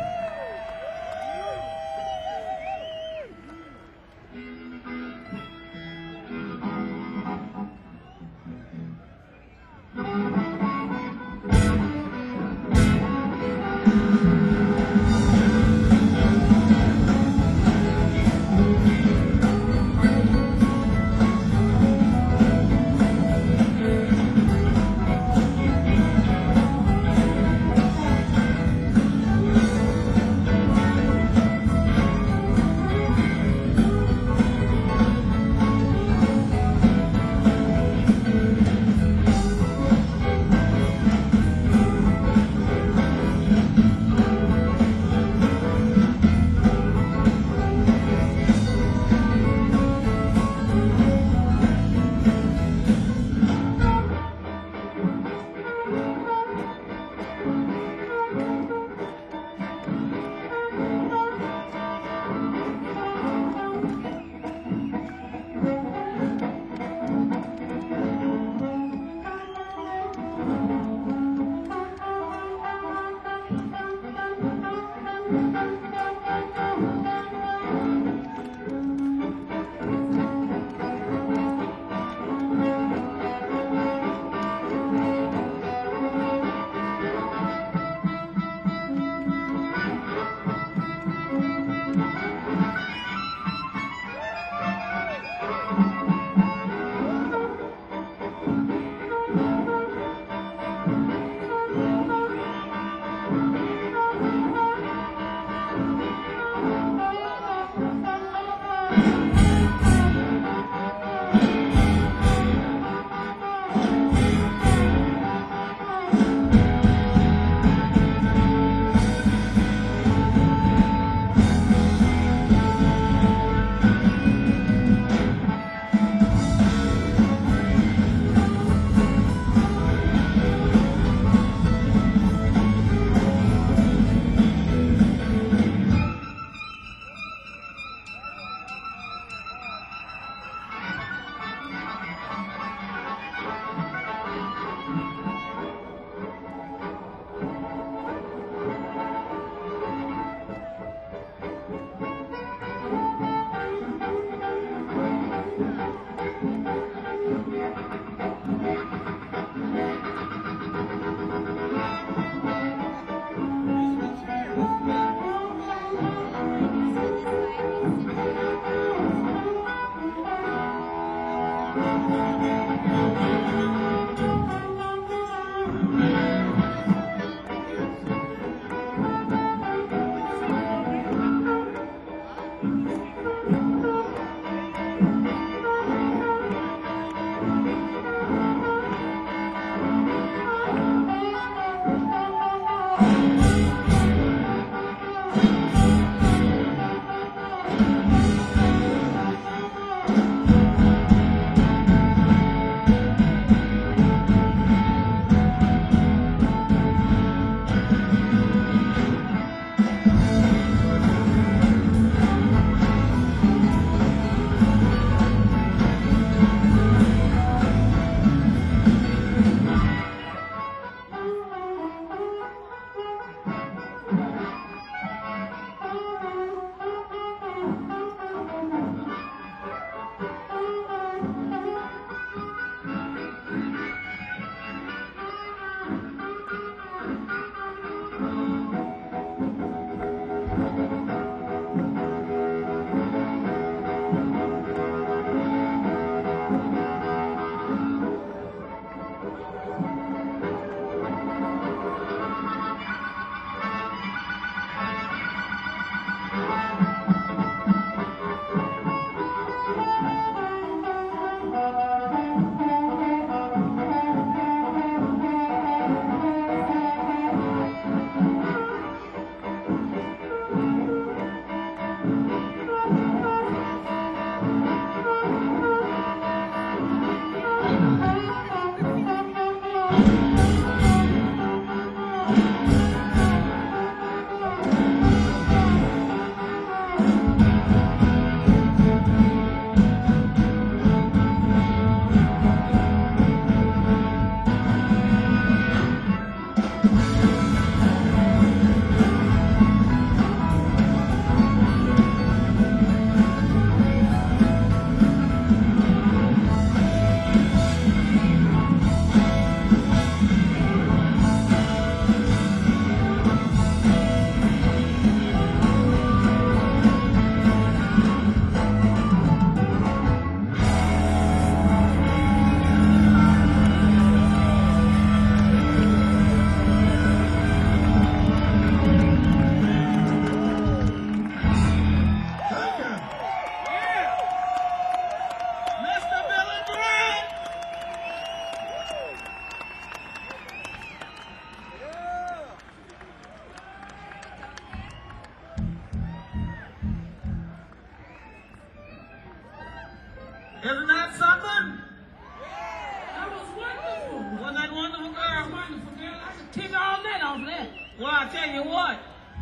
Isn't that something? That was wonderful. Wasn't that wonderful, That was girl? wonderful, girl. I could kick all that off of that. Well, I tell you what.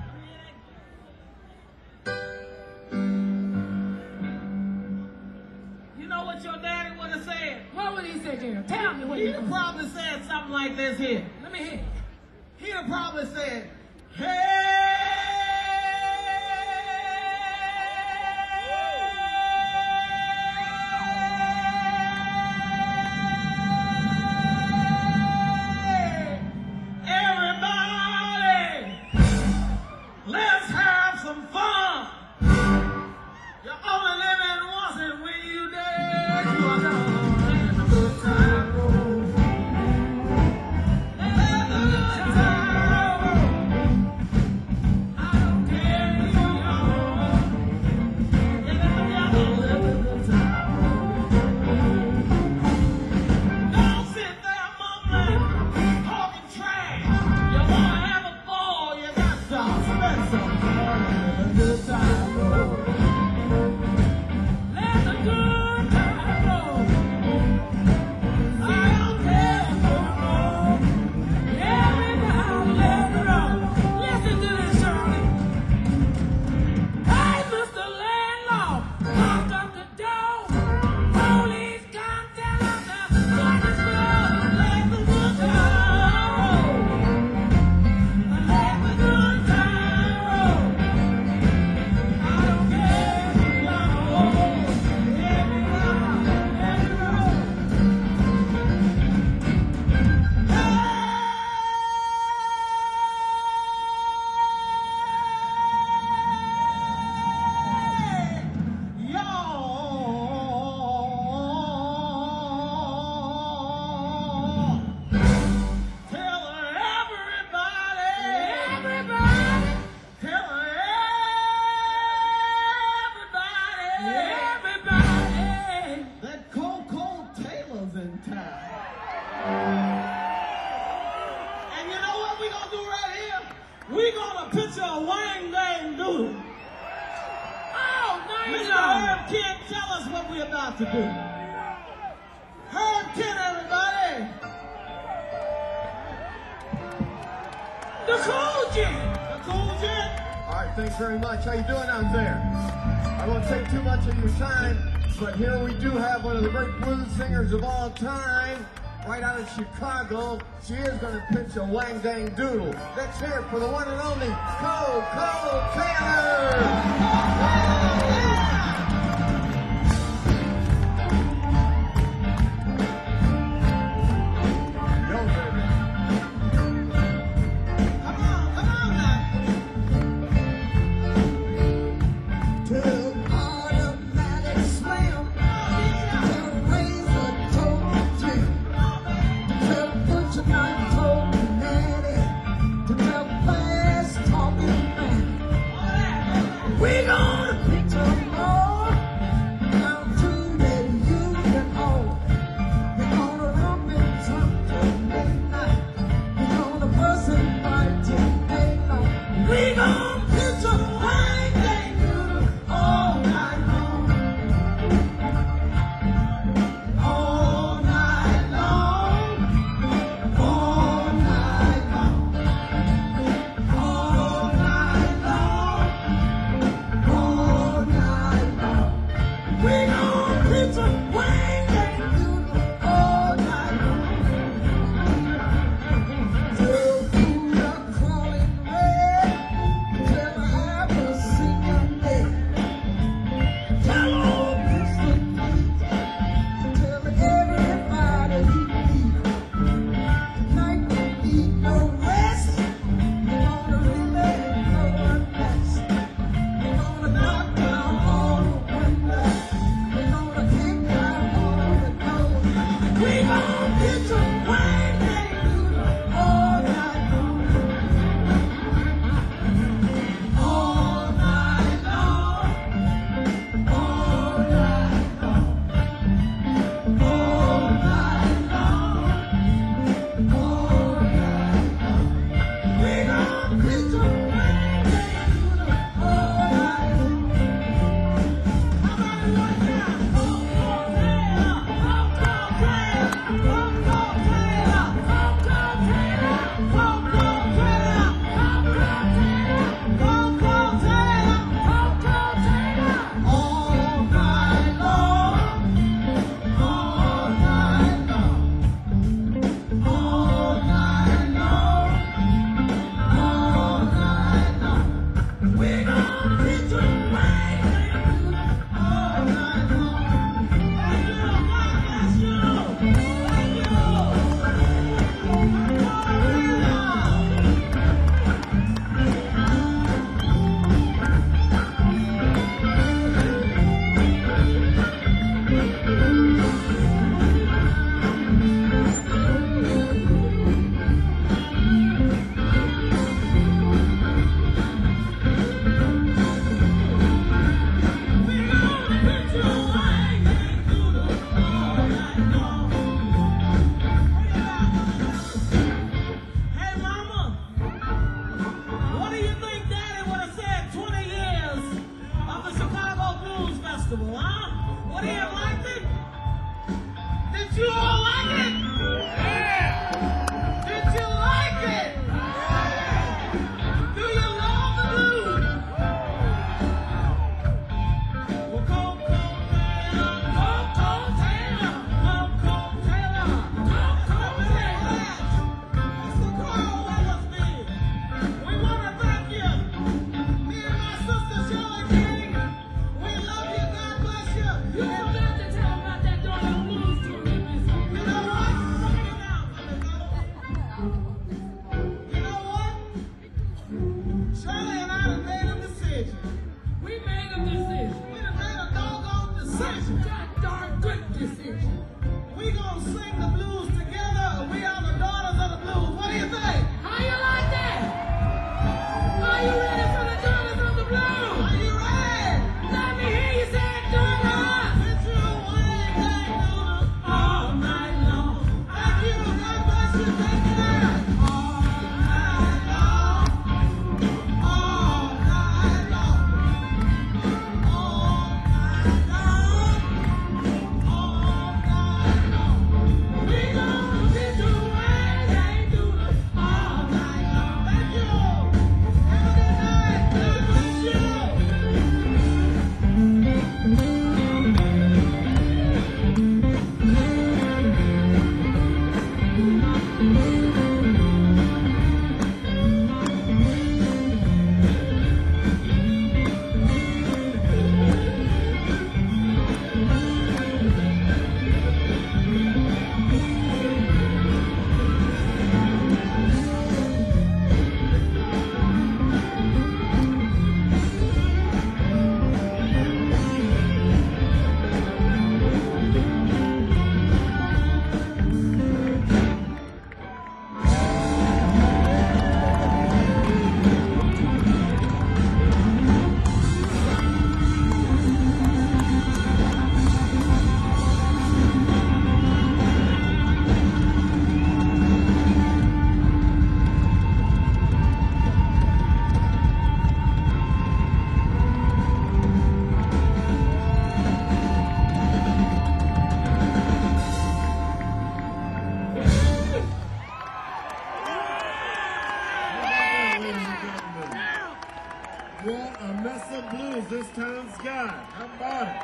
You know what your daddy would have said? What would he say, girl? Tell me what He'd he have would say. probably said something like this here. Let me hear. He'd have probably said, hey, everybody, let's have some fun. You only living once, and when you dead, you are gonna let the good time roll. Let the good time roll. I don't care if you're young. Get it together, let the good time roll. Don't sit there mumbling, talking trash. You wanna have a ball, you got to spend some time. Let the good time roll. Let the good time roll. I don't care if you're wrong. Everybody let it roll. Listen to this, Shirley. Hey, Mr. Landlord, knock up the door. Police come tell us that what is good. Let the good time roll. Let the good time roll. I don't care if you're young. Everybody let it roll. Y'all, tell everybody, tell everybody, that Coco Taylor's in town. And you know what we gonna do right here? We gonna picture a Wang Dang Doodle. Oh, nice. Mr. Herb Kent, tell us what we're about to do. Herb Kent, everybody. The Cool Jet. The Cool Jet. All right, thanks very much. How you doing out there? I won't take too much of your time, but here we do have one of the great blues singers of all time, right out of Chicago. She is going to pitch a Wang Dang Doodle. Let's hear it for the one and only Coco Taylor. Yo, baby. Come on now. Till automatic slam, till razor toe jig, till butcher knife toe natty, till fast talking man. Hey, Mama, what do you think Daddy would have said 20 years of the Chicago Blues Festival, huh? Would he have liked it? Did you all like it? Yeah! Did you like it? Do you love the blues? Well, Coco Taylor, Coco Taylor, Coco Taylor, Coco Taylor. Mr. Carl Weathersby, we want to thank you. Me and my sister Shirley King, we love you. God bless you. You forgot to tell about that darn blues tour. You know what? Check it out. You know what? Shirley and I have made a decision. We made a decision. We done made a doggone decision. God darn good decision. We gonna sing the blues together. We are the daughters of the blues. What do you think? How you like that? Are you ready for the daughters of the blues? Are you ready? Let me hear you say it, daughters. Get you away, daughters, all night long. Thank you. God bless you. Take care. All night long. All night long. All night long. All night long. We gonna get you away, daughters, all night long. Thank you. Have a good night. God bless you. Ladies and gentlemen, what a mess of blues this town's got. How about it?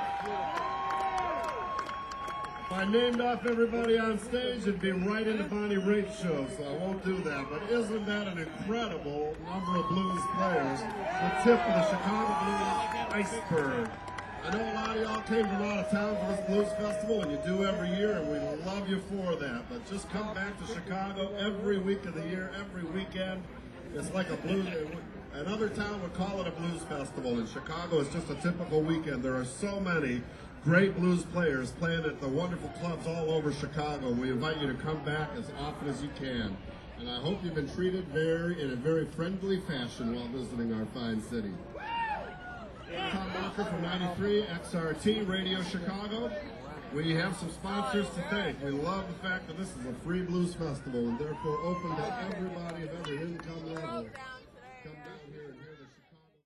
If I named off everybody on stage, it'd be right into Bonnie Raitt's show, so I won't do that. But isn't that an incredible number of blues players? The tip of the Chicago Blues iceberg. I know a lot of y'all came from out of town for this blues festival, and you do every year, and we love you for that. But just come back to Chicago every week of the year, every weekend. It's like a blues. Another town would call it a blues festival. In Chicago, it's just a typical weekend. There are so many great blues players playing at the wonderful clubs all over Chicago. We invite you to come back as often as you can. And I hope you've been treated in a very friendly fashion while visiting our fine city. Tom Walker from 93 XRT Radio Chicago. We have some sponsors to thank. We love the fact that this is a free blues festival and therefore open to everybody of every income level.